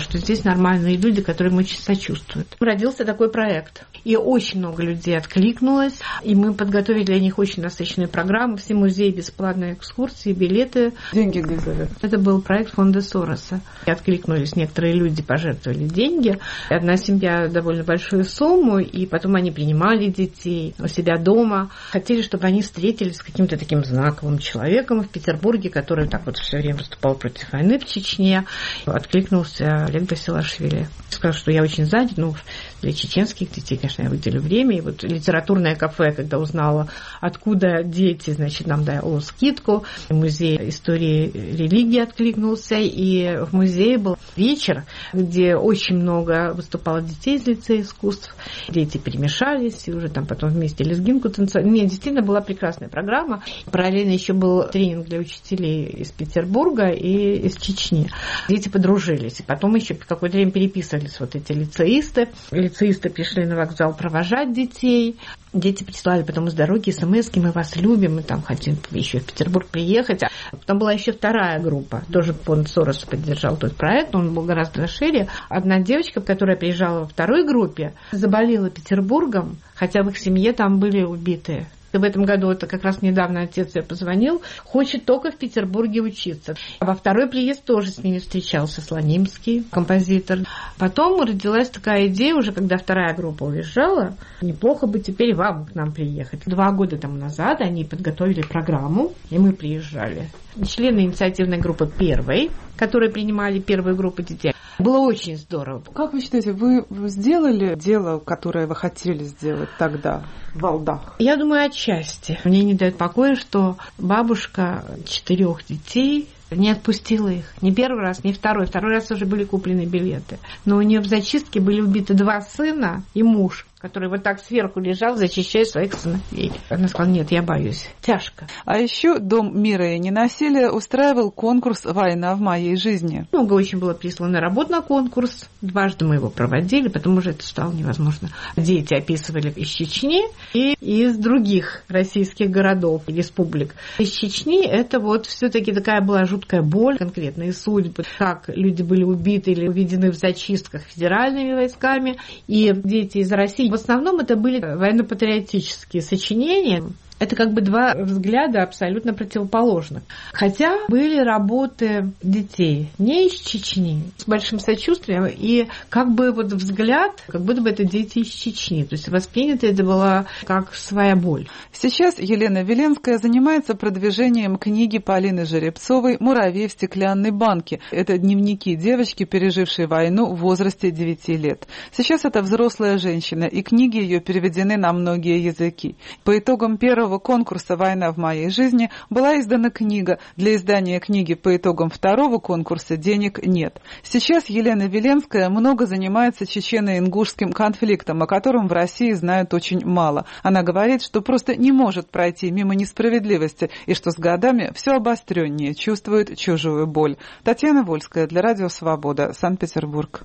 что здесь нормальные люди, которые им очень сочувствуют. Родился такой проект. И очень много людей откликнулось. И мы подготовили для них очень насыщенную программу. Все музеи, бесплатные экскурсии, билеты. Деньги где взяли? Это был проект фонда Сороса. И откликнулись некоторые люди, пожертвовали деньги. Одна семья довольно большую сумму, и потом они принимали детей у себя дома. Хотели, чтобы они встретились с каким-то таким знаковым человеком в Петербурге, который так вот все время выступал против войны в Чечне. Откликнулся Олег Басилашвили. Сказал, что я очень занят, ну, для чеченских детей, конечно, я выделю время. И вот литературное кафе, когда узнала, откуда дети, значит, нам дало скидку. Музей истории религии откликнулся, и в музее был вечер, где очень много выступало детей из лицея искусств. Дети перемешались, и уже там потом вместе лезгинку танцевали. Нет, действительно была прекрасная программа. Параллельно еще был тренинг для учителей из Петербурга и из Чечни. Дети подружились. И потом еще какое-то время переписывались вот эти лицеисты. Лицеисты пришли на вокзал провожать детей. Дети прислали потом из дороги смс-ки: мы вас любим, мы там хотим еще в Петербург приехать. А потом была еще вторая группа. Тоже фонд Сороса поддержал тот проект, он был гораздо шире. Одна девочка, которая приезжала во второй группе, заболела Петербургом, хотя в их семье там были убитые. В этом году, это как раз недавно отец я позвонил, хочет только в Петербурге учиться. Во второй приезд тоже с ними встречался Слонимский, композитор. Потом родилась такая идея, уже когда вторая группа уезжала, неплохо бы теперь вам к нам приехать. Два года тому назад они подготовили программу, и мы приезжали. Члены инициативной группы первой, которые принимали первую группу детей. Было очень здорово. Как вы считаете, вы сделали дело, которое вы хотели сделать тогда в Валдах? Я думаю, отчасти. Мне не дает покоя, что бабушка четырех детей не отпустила их. Не первый раз, не второй. Второй раз уже были куплены билеты. Но у нее в зачистке были убиты два сына и муж, который вот так сверху лежал, защищая своих сыновей. Она сказала: нет, я боюсь. Тяжко. А еще Дом мира и ненасилия устраивал конкурс «Война в моей жизни». Много очень было прислано работ на конкурс. Дважды мы его проводили, потому что это стало невозможно. Дети описывали из Чечни и из других российских городов и республик. Из Чечни это вот все-таки такая была жуткая боль, конкретные судьбы, как люди были убиты или уведены в зачистках федеральными войсками. И дети из России, в основном это были военно-патриотические сочинения. Это как бы два взгляда абсолютно противоположных. Хотя были работы детей не из Чечни, с большим сочувствием, и как бы вот взгляд, как будто бы это дети из Чечни. То есть воспринято это было как своя боль. Сейчас Елена Веленская занимается продвижением книги Полины Жеребцовой «Муравей в стеклянной банке». Это дневники девочки, пережившей войну в возрасте девяти лет. Сейчас это взрослая женщина, и книги ее переведены на многие языки. По итогам первого конкурса «Война в моей жизни» была издана книга. Для издания книги по итогам второго конкурса денег нет. Сейчас Елена Веленская много занимается чечено-ингушским конфликтом, о котором в России знают очень мало. Она говорит, что просто не может пройти мимо несправедливости и что с годами все обостреннее чувствует чужую боль. Татьяна Вольская для Радио Свобода, Санкт-Петербург.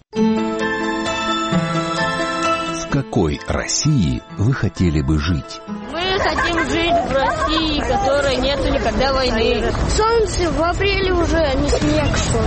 В какой России вы хотели бы жить? Мы хотим жить в России, в которой нету никогда войны. Солнце в апреле уже, а не снег шел.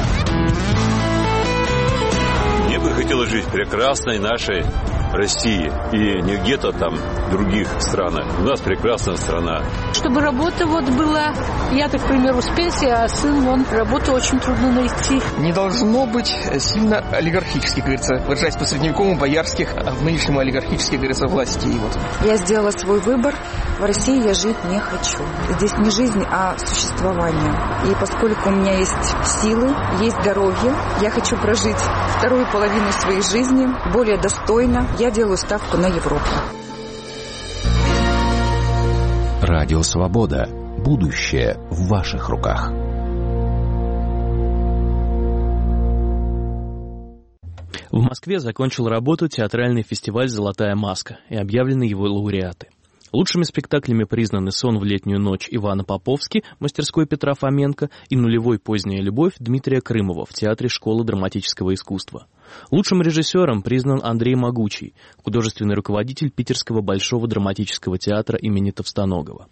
Мне бы хотелось жить в прекрасной нашей России и не где-то там в других странах. У нас прекрасная страна. Чтобы работа вот была, я, так, к примеру, с пенсии, а сын, вон, работу очень трудно найти. Не должно быть сильно олигархических, говорится, выражаясь по средневековому, боярских, а в нынешнем олигархических, говорится, властей. Вот. Я сделала свой выбор. В России я жить не хочу. Здесь не жизнь, а существование. И поскольку у меня есть силы, есть здоровье, я хочу прожить вторую половину своей жизни более достойно. Я делаю ставку на Европу. Радио Свобода. Будущее в ваших руках. В Москве закончил работу театральный фестиваль «Золотая маска» и объявлены его лауреаты. Лучшими спектаклями признаны «Сон в летнюю ночь» Ивана Поповски, мастерской Петра Фоменко, и «Нулевой поздняя любовь» Дмитрия Крымова в Театре школы драматического искусства. Лучшим режиссером признан Андрей Могучий, художественный руководитель Питерского Большого драматического театра имени Товстоногова.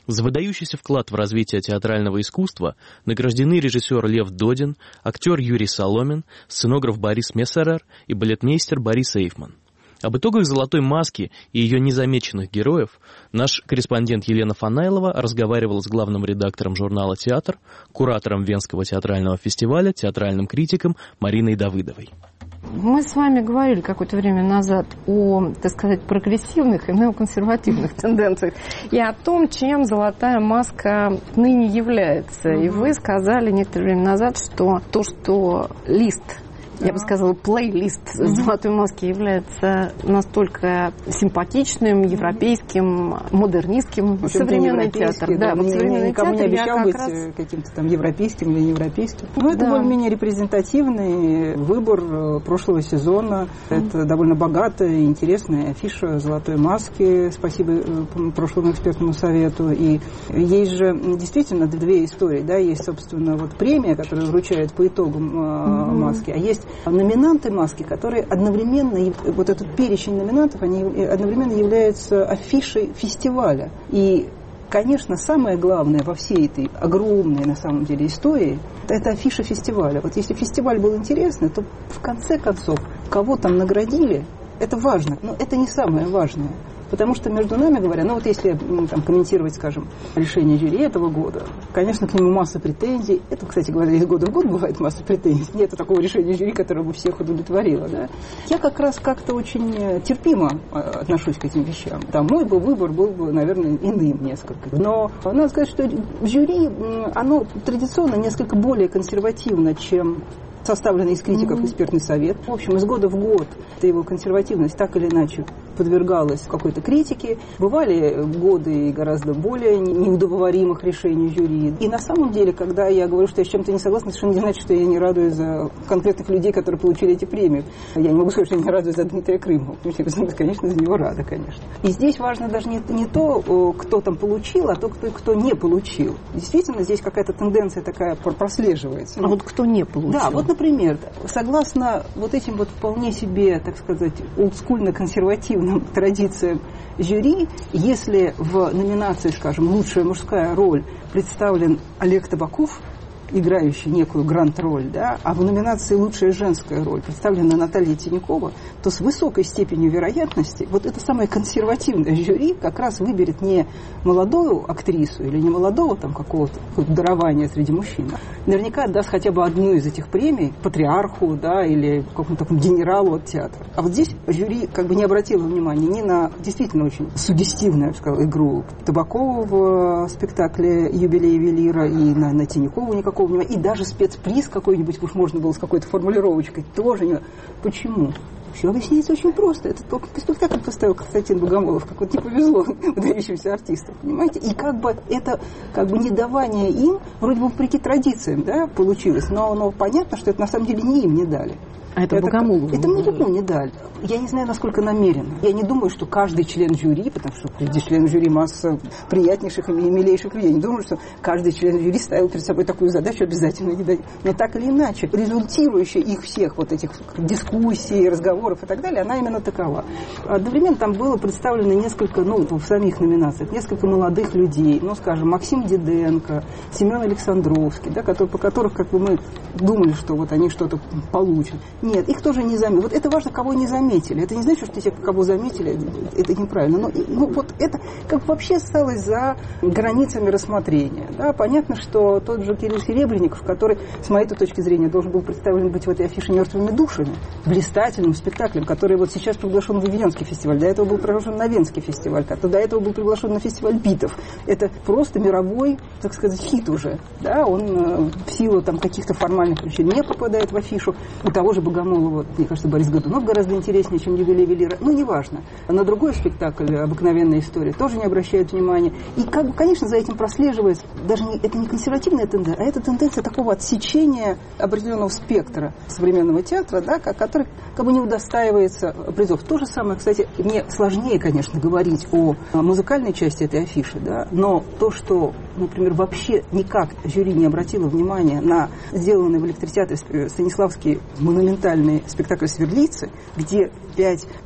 За выдающийся вклад в развитие театрального искусства награждены режиссер Лев Додин, актер Юрий Соломин, сценограф Борис Мессерер и балетмейстер Борис Эйфман. Об итогах «Золотой маски» и ее незамеченных героев наш корреспондент Елена Фанайлова разговаривала с главным редактором журнала «Театр», куратором Венского театрального фестиваля, театральным критиком Мариной Давыдовой. Мы с вами говорили какое-то время назад о, так сказать, прогрессивных и неоконсервативных тенденциях и о том, чем «Золотая маска» ныне является. Mm-hmm. И вы сказали некоторое время назад, что то, что лист, я бы сказала, плейлист mm-hmm. «Золотой маски» является настолько симпатичным, европейским, модернистским, современный театр. Да, да, вот современный никому театр, не обещал быть раз... каким-то там европейским или неевропейским. Но это да. более-менее репрезентативный выбор прошлого сезона. Mm-hmm. Это довольно богатая и интересная афиша «Золотой маски». Спасибо прошлому экспертному совету. И есть же действительно две истории. Да? Есть, собственно, вот премия, которая вручает по итогам mm-hmm. маски, а есть номинанты маски, которые одновременно, вот этот перечень номинантов, они одновременно являются афишей фестиваля. И, конечно, самое главное во всей этой огромной, на самом деле, истории, это афиша фестиваля. Вот если фестиваль был интересный, то в конце концов, кого там наградили, это важно, но это не самое важное. Потому что, между нами говоря, ну вот если ну, там, комментировать, скажем, решение жюри этого года, конечно, к нему масса претензий. Это, кстати говоря, из года в год бывает масса претензий. Нет такого решения жюри, которое бы всех удовлетворило. Да? Я как раз как-то очень терпимо отношусь к этим вещам. Там мой бы выбор был бы, наверное, иным несколько. Но надо сказать, что жюри, оно традиционно несколько более консервативно, чем составленный из критиков mm-hmm. экспертный совет. В общем, из года в год эта его консервативность так или иначе подвергалась какой-то критике. Бывали годы гораздо более неудовлетворимых решений жюри. И на самом деле, когда я говорю, что я с чем-то не согласна, совершенно не значит, что я не радуюсь за конкретных людей, которые получили эти премии. Я не могу сказать, что я не радуюсь за Дмитрия Крымова. Конечно, за него рада, конечно. И здесь важно даже не, не то, кто там получил, а то, кто, кто не получил. Действительно, здесь какая-то тенденция такая прослеживается. А вот кто не получил? Да, вот, например, согласно вот этим вот вполне себе, так сказать, олдскульно-консервативным традициям жюри, если в номинации, скажем, «Лучшая мужская роль» представлен Олег Табаков, играющий некую гранд-роль, да, а в номинации «Лучшая женская роль» представлена Наталья Тинякова, то с высокой степенью вероятности вот это самое консервативное жюри как раз выберет не молодую актрису или не молодого там какого-то дарования среди мужчин, наверняка отдаст хотя бы одну из этих премий патриарху, да, или какому-то такому генералу от театра. А вот здесь жюри как бы не обратило внимания ни на действительно очень суггестивную, я бы сказала, игру Табакова в спектакле «Юбилей ювелира» и на, на Тиньякову никакого. И даже спецприз какой-нибудь, уж можно было с какой-то формулировочкой, тоже не... Почему? Все объясняется очень просто. Это только спектакль поставил Константин Богомолов, как вот не повезло выдающимся артистам, понимаете? И как бы это как бы недавание им, вроде бы вопреки традициям, да, получилось, но, но понятно, что это на самом деле не им не дали. А это, это Богомолову? Это никому не дали. Я не знаю, насколько намеренно. Я не думаю, что каждый член жюри, потому что среди членов жюри масса приятнейших и милейших людей, я не думаю, что каждый член жюри ставил перед собой такую задачу обязательно не дать. Но так или иначе, результирующая их всех вот этих дискуссий, разговоров и так далее, она именно такова. Одновременно там было представлено несколько, ну, в самих номинациях, несколько молодых людей, ну, скажем, Максим Диденко, Семен Александровский, да, которые, по которых, как бы, мы думали, что вот они что-то получат. Нет, их тоже не заметили. Вот это важно, кого не заметили. Это не значит, что те, кого заметили, это неправильно. Но ну, вот это как вообще осталось за границами рассмотрения. Да? Понятно, что тот же Кирилл Серебренников, который, с моей точки зрения, должен был представлен быть в этой афише «Мертвыми душами», блистательным спектаклем, который вот сейчас приглашен в Венский фестиваль, до этого был приглашен на Венский фестиваль, до этого был приглашен на фестиваль битов. Это просто мировой, так сказать, хит уже. Да? Он в силу там, каких-то формальных причин не попадает в афишу. У того же Богомолова, мне кажется, Борис Годунов гораздо интереснее, чем «Юбилей ювелира». Ну, неважно. На другой спектакль «Обыкновенная история» тоже не обращают внимания. И, как бы, конечно, за этим прослеживается, даже не, это не консервативная тенденция, а это тенденция такого отсечения определенного спектра современного театра, да, который как бы не удостаивается призов. То же самое, кстати, мне сложнее, конечно, говорить о музыкальной части этой афиши, да, но то, что, например, вообще никак жюри не обратило внимания на сделанный в Электротеатре Станиславский монументальный спектакль «Сверлицы», где пять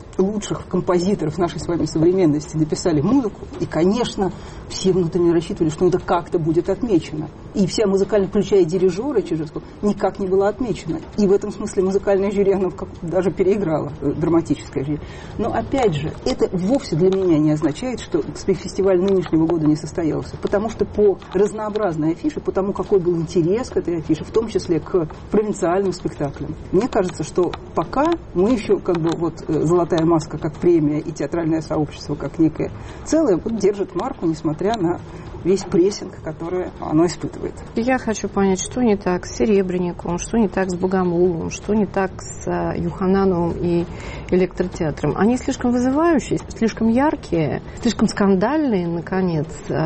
лучших композиторов нашей с вами современности написали музыку, и, конечно, все внутренне рассчитывали, что это как-то будет отмечено. И вся музыкальная, включая дирижера Чижевского, никак не была отмечена. И в этом смысле музыкальное жюри, оно даже переиграло драматическое жюри. Но, опять же, это вовсе для меня не означает, что фестиваль нынешнего года не состоялся. Потому что по разнообразной афише, по тому, какой был интерес к этой афише, в том числе к провинциальным спектаклям, мне кажется, что пока мы еще, как бы, вот «Золотая маска» как премия и театральное сообщество как некое целое, вот держит марку, несмотря на весь прессинг, который оно испытывает. Я хочу понять, что не так с Серебренником, что не так с Богомоловым, что не так с Юхановым и Электротеатром. Они слишком вызывающие, слишком яркие, слишком скандальные, наконец.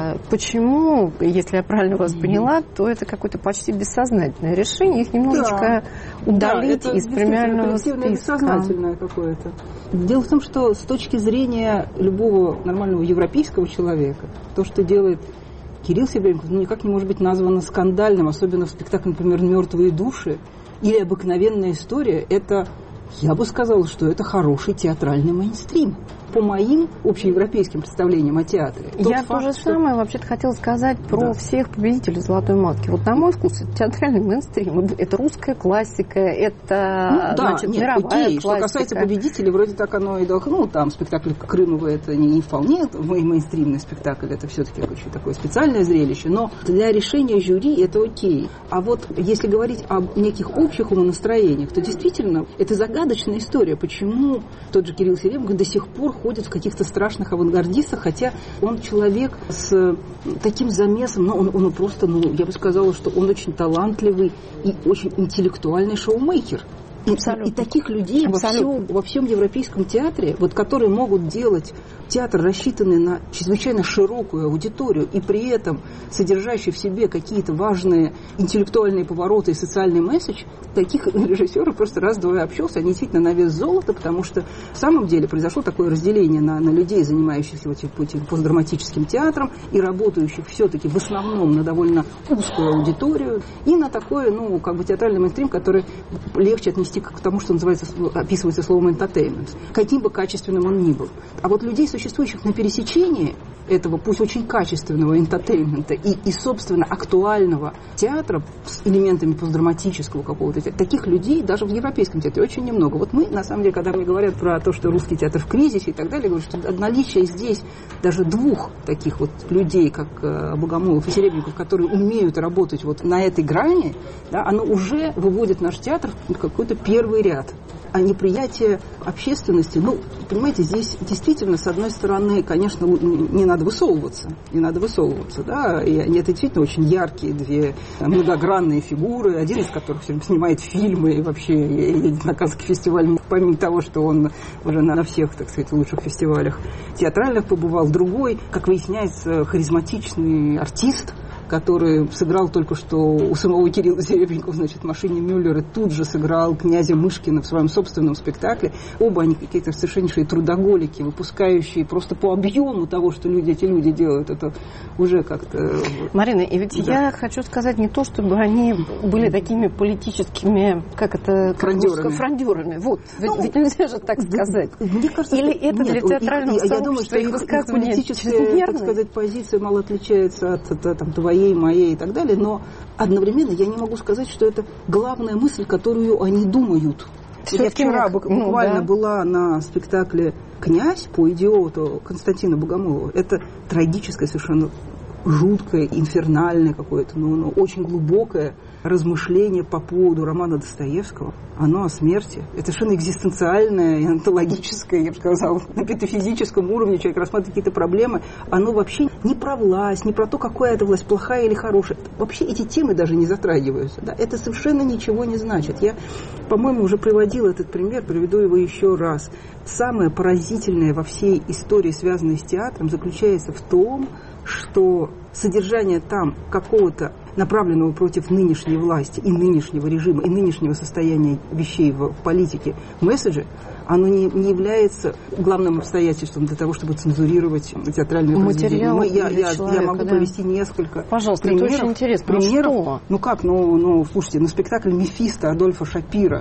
Почему, если я правильно вас поняла, то это какое-то почти бессознательное решение, их немножечко да. удалить да, из премиального списка. Бессознательное какое-то. Дело в том, что с точки зрения любого нормального европейского человека, то, что делает Кирилл Серебренников, ну, никак не может быть названо скандальным, особенно в спектакле, например, «Мертвые души» или «Обыкновенная история». Это, я бы сказала, что это хороший театральный мейнстрим. По моим общеевропейским представлениям о театре. Я то же что... самое вообще-то хотела сказать про да. всех победителей «Золотой маски». Вот на мой вкус это театральный мейнстрим. Это русская классика, это ну, да, значит, нет, мировая окей. классика. Что касается победителей, вроде так оно и должно. Ну, там спектакль Крымова это не, не вполне мейнстримный спектакль, это все-таки очень такое специальное зрелище. Но для решения жюри это окей. А вот если говорить об неких общих умонастроениях, то действительно это загадочная история. Почему тот же Кирилл Серебренников до сих пор ходит в каких-то страшных авангардистах, хотя он человек с таким замесом, ну, он, он просто, ну, я бы сказала, что он очень талантливый и очень интеллектуальный шоумейкер. И, и таких людей во всем, во всем европейском театре, вот, которые могут делать театр, рассчитанный на чрезвычайно широкую аудиторию и при этом содержащий в себе какие-то важные интеллектуальные повороты и социальный месседж, таких режиссеров просто раз-два общался, они действительно на вес золота, потому что в самом деле произошло такое разделение на, на людей, занимающихся вот, типа, постдраматическим театром и работающих все-таки в основном на довольно узкую аудиторию, и на такой, ну, как бы театральный мейнстрим, который легче отнести к тому, что называется, описывается словом entertainment, каким бы качественным он ни был. А вот людей, существующих на пересечении этого, пусть очень качественного энтертеймента и, и, собственно, актуального театра с элементами постдраматического какого-то театра, таких людей даже в европейском театре очень немного. Вот мы, на самом деле, когда мне говорят про то, что русский театр в кризисе и так далее, говорю, что наличие здесь даже двух таких вот людей, как э, Богомолов и Серебренников, которые умеют работать вот на этой грани, да, оно уже выводит наш театр в какой-то первый ряд. А неприятие общественности, ну, понимаете, здесь действительно, с одной стороны, конечно, не надо высовываться, не надо высовываться, да, и они это действительно очень яркие две многогранные фигуры, один из которых все время снимает фильмы и вообще едет на Каннский фестиваль, помимо того, что он уже на всех, так сказать, лучших фестивалях театральных побывал, другой, как выясняется, харизматичный артист, который сыграл только что у самого Кирилла Серебренникова, значит, в «Машине Мюллера», тут же сыграл князя Мышкина в своем собственном спектакле. Оба они какие-то совершеннейшие трудоголики, выпускающие просто по объему того, что люди, эти люди делают. Это уже как-то... Марина, и ведь да. я хочу сказать не то, чтобы они были такими политическими, как это... Фрондерами. Фрондерами. Вот. Ну, ведь, ведь нельзя же так сказать. Мне кажется, Или это нет, для театрального сообщества, я думаю, что их политическая, так сказать, позиция мало отличается от, от, от там, твоей, моей и так далее, но одновременно я не могу сказать, что это главная мысль, которую они думают. Я вчера буквально ну, да. была на спектакле «Князь» по идиоту Константина Богомолова. Это трагическое, совершенно жуткое, инфернальное какое-то, но, но очень глубокое размышление по поводу романа Достоевского. Оно о смерти. Это совершенно экзистенциальное и онтологическое, я бы сказала, на метафизическом уровне человек рассматривает какие-то проблемы. Оно вообще не про власть, не про то, какая это власть, плохая или хорошая. Вообще эти темы даже не затрагиваются. Да? Это совершенно ничего не значит. Я, по-моему, уже приводила этот пример, приведу его еще раз. Самое поразительное во всей истории, связанной с театром, заключается в том, что содержание там какого-то направленного против нынешней власти и нынешнего режима, и нынешнего состояния вещей в политике месседжа, оно не, не является главным обстоятельством для того, чтобы цензурировать театральные материалы. Я, я, я могу да. привести несколько Пожалуйста, примеров. Это очень интересно. примеров. Ну, ну как, ну, ну, слушайте, на спектакль «Мефисто» Адольфа Шапира,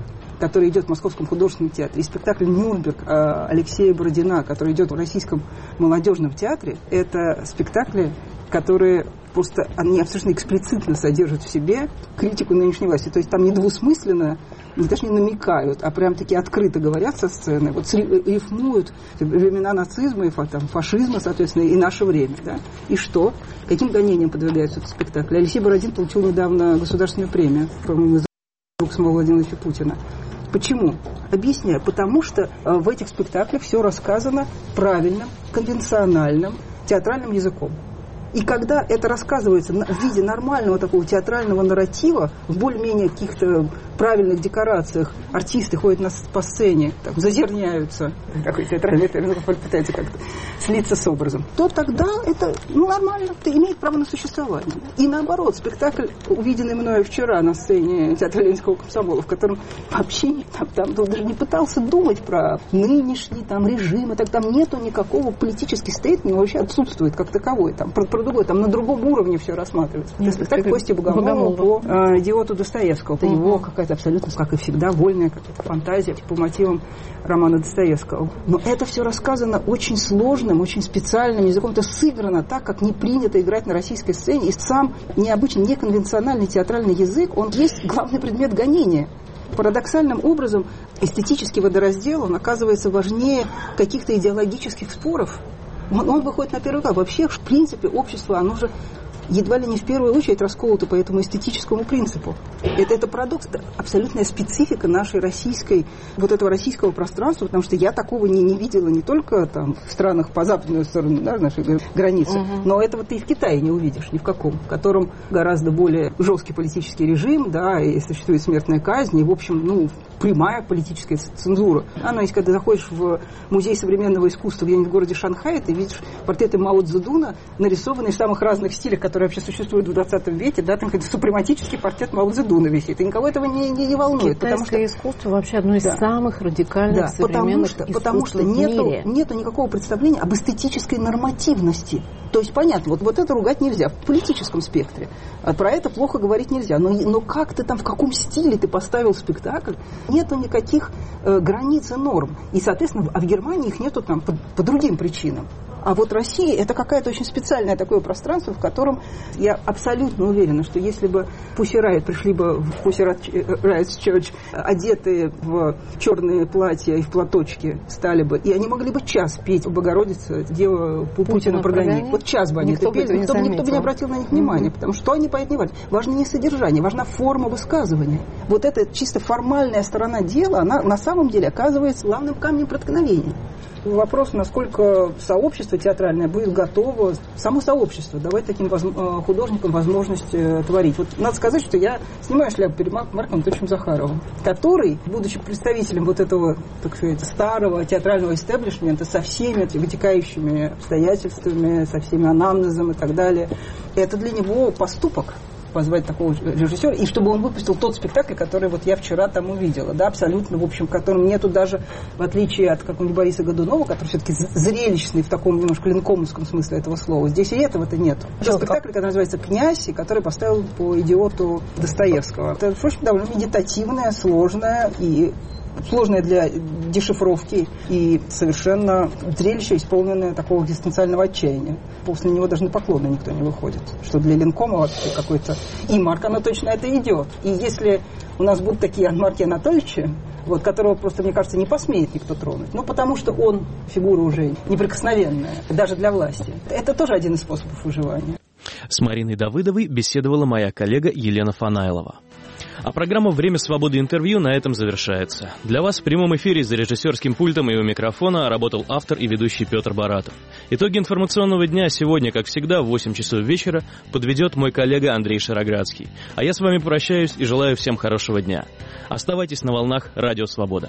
который идет в Московском художественном театре, и спектакль «Нюрнберг» Алексея Бородина, который идет в Российском молодежном театре, это спектакли, которые просто, они абсолютно эксплицитно содержат в себе критику нынешней власти. То есть там недвусмысленно, не даже не намекают, а прям-таки открыто говорят со сцены, вот рифмуют времена нацизма и там, фашизма, соответственно, и наше время. Да? И что? Каким гонениям подвергается этот спектакль? Алексей Бородин получил недавно государственную премию, по-моему, за друг самого Владимира Путина. Почему? Объясняю. Потому что в этих спектаклях все рассказано правильным, конвенциональным, театральным языком. И когда это рассказывается в виде нормального такого театрального нарратива, в более-менее каких-то правильных декорациях, артисты ходят на, по сцене, там, зазерняются, такой театральный термин, пытается как-то слиться с образом, то тогда это ну, нормально, это имеет право на существование. И наоборот, спектакль, увиденный мною вчера на сцене театра Ленинского комсомола, в котором вообще там, там, там, даже не пытался думать про нынешний там, режим, и так, там нету никакого политический стейтмента, вообще отсутствует как таковой, там, про, про другой, там на другом уровне все рассматривается. Это спектакль Кости Богомолова по э, идиоту Достоевского. Это угу. его какая-то абсолютно, как и всегда, вольная какая-то фантазия по мотивам романа Достоевского. Но это все рассказано очень сложным, очень специальным языком. Это сыграно так, как не принято играть на российской сцене. И сам необычный, неконвенциональный театральный язык, он есть главный предмет гонения. Парадоксальным образом эстетический водораздел, он оказывается важнее каких-то идеологических споров. Он, он выходит на первый план. Вообще, в принципе, общество, оно же едва ли не в первую очередь расколото по этому эстетическому принципу. Это, это парадокс, это абсолютная специфика нашей российской, вот этого российского пространства, потому что я такого не, не видела не только там, в странах по западную сторону да, нашей границы, угу. но этого ты и в Китае не увидишь ни в каком, в котором гораздо более жесткий политический режим, да, и существует смертная казнь, и, в общем, ну, прямая политическая цензура. Она есть, когда заходишь в музей современного искусства где-нибудь в городе Шанхай, ты видишь портреты Мао Цзэдуна, нарисованные в самых разных стилях, которые вообще существуют в двадцатом веке, да, там какой-то супрематический портрет Мао Цзэдуна висит, и никого этого не, не, не волнует. Китайское потому что искусство вообще одно из да. самых радикальных да, современных потому что, искусств потому что в нету, мире. Нету никакого представления об эстетической нормативности. То есть, понятно, вот, вот это ругать нельзя в политическом спектре. А про это плохо говорить нельзя. Но, но как ты там, в каком стиле ты поставил спектакль, нету никаких э, границ и норм. И, соответственно, а в Германии их нету там по, по другим причинам. А вот Россия – это какое-то очень специальное такое пространство, в котором я абсолютно уверена, что если бы Pussy Riot пришли бы в Pussy Riot Church, одетые в черные платья и в платочки стали бы, и они могли бы час петь «Богородица, Дева Путина прогони». Вот час бы они это пели, никто, никто бы не обратил на них внимания, mm-hmm. потому что они поют не важно. Важно не содержание, важна форма высказывания. Вот эта чисто формальная сторона дела, она на самом деле оказывается главным камнем преткновения. Вопрос, насколько сообщество театральное будет готово, само сообщество, давать таким воз... художникам возможность творить. Вот надо сказать, что я снимаю шляпу перед Марком Анатольевичем Захаровым, который, будучи представителем вот этого, так сказать, старого театрального истеблишмента со всеми вытекающими обстоятельствами, со всеми анамнезом и так далее, это для него поступок. Позвать такого режиссера, и чтобы он выпустил тот спектакль, который вот я вчера там увидела, да, абсолютно, в общем, в котором нету даже, в отличие от какого-нибудь Бориса Годунова, который все-таки зрелищный в таком немножко линкомовском смысле этого слова, здесь и этого-то нету. Это спектакль, который называется «Князь», и который поставил по идиоту Достоевского. Это, в общем, довольно медитативное, сложное и сложное для дешифровки и совершенно зрелище, исполненное такого экзистенциального отчаяния. После него даже на поклоны никто не выходит. Что для Ленкома какой-то... И Марк Анатольевич на это идет. И если у нас будут такие Марки Анатольевичи, вот, которого просто, мне кажется, не посмеет никто тронуть, ну, потому что он фигура уже неприкосновенная, даже для власти. Это тоже один из способов выживания. С Мариной Давыдовой беседовала моя коллега Елена Фанайлова. А программа «Время свободы интервью» на этом завершается. Для вас в прямом эфире за режиссерским пультом и у микрофона работал автор и ведущий Петр Баратов. Итоги информационного дня сегодня, как всегда, в восемь часов вечера подведет мой коллега Андрей Шароградский. А я с вами прощаюсь и желаю всем хорошего дня. Оставайтесь на волнах Радио Свобода.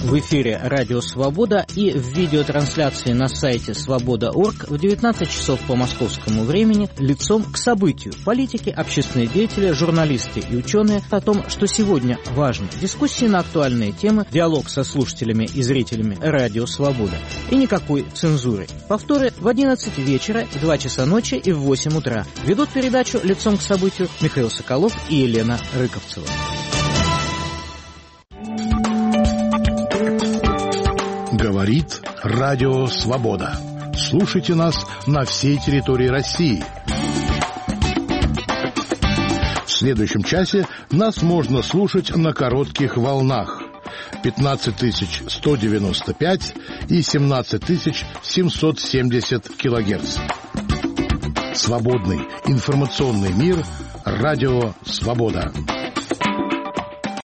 В эфире «Радио Свобода» и в видеотрансляции на сайте свобода точка орг в девятнадцать часов по московскому времени лицом к событию. Политики, общественные деятели, журналисты и ученые о том, что сегодня важно. Дискуссии на актуальные темы, диалог со слушателями и зрителями «Радио Свобода». И никакой цензуры. Повторы в одиннадцать вечера, в два часа ночи и в восемь утра. Ведут передачу лицом к событию Михаил Соколов и Елена Рыковцева. Говорит Радио Свобода. Слушайте нас на всей территории России. В следующем часе нас можно слушать на коротких волнах пятнадцать тысяч сто девяносто пять и семнадцать тысяч семьсот семьдесят килогерц. Свободный информационный мир. Радио Свобода.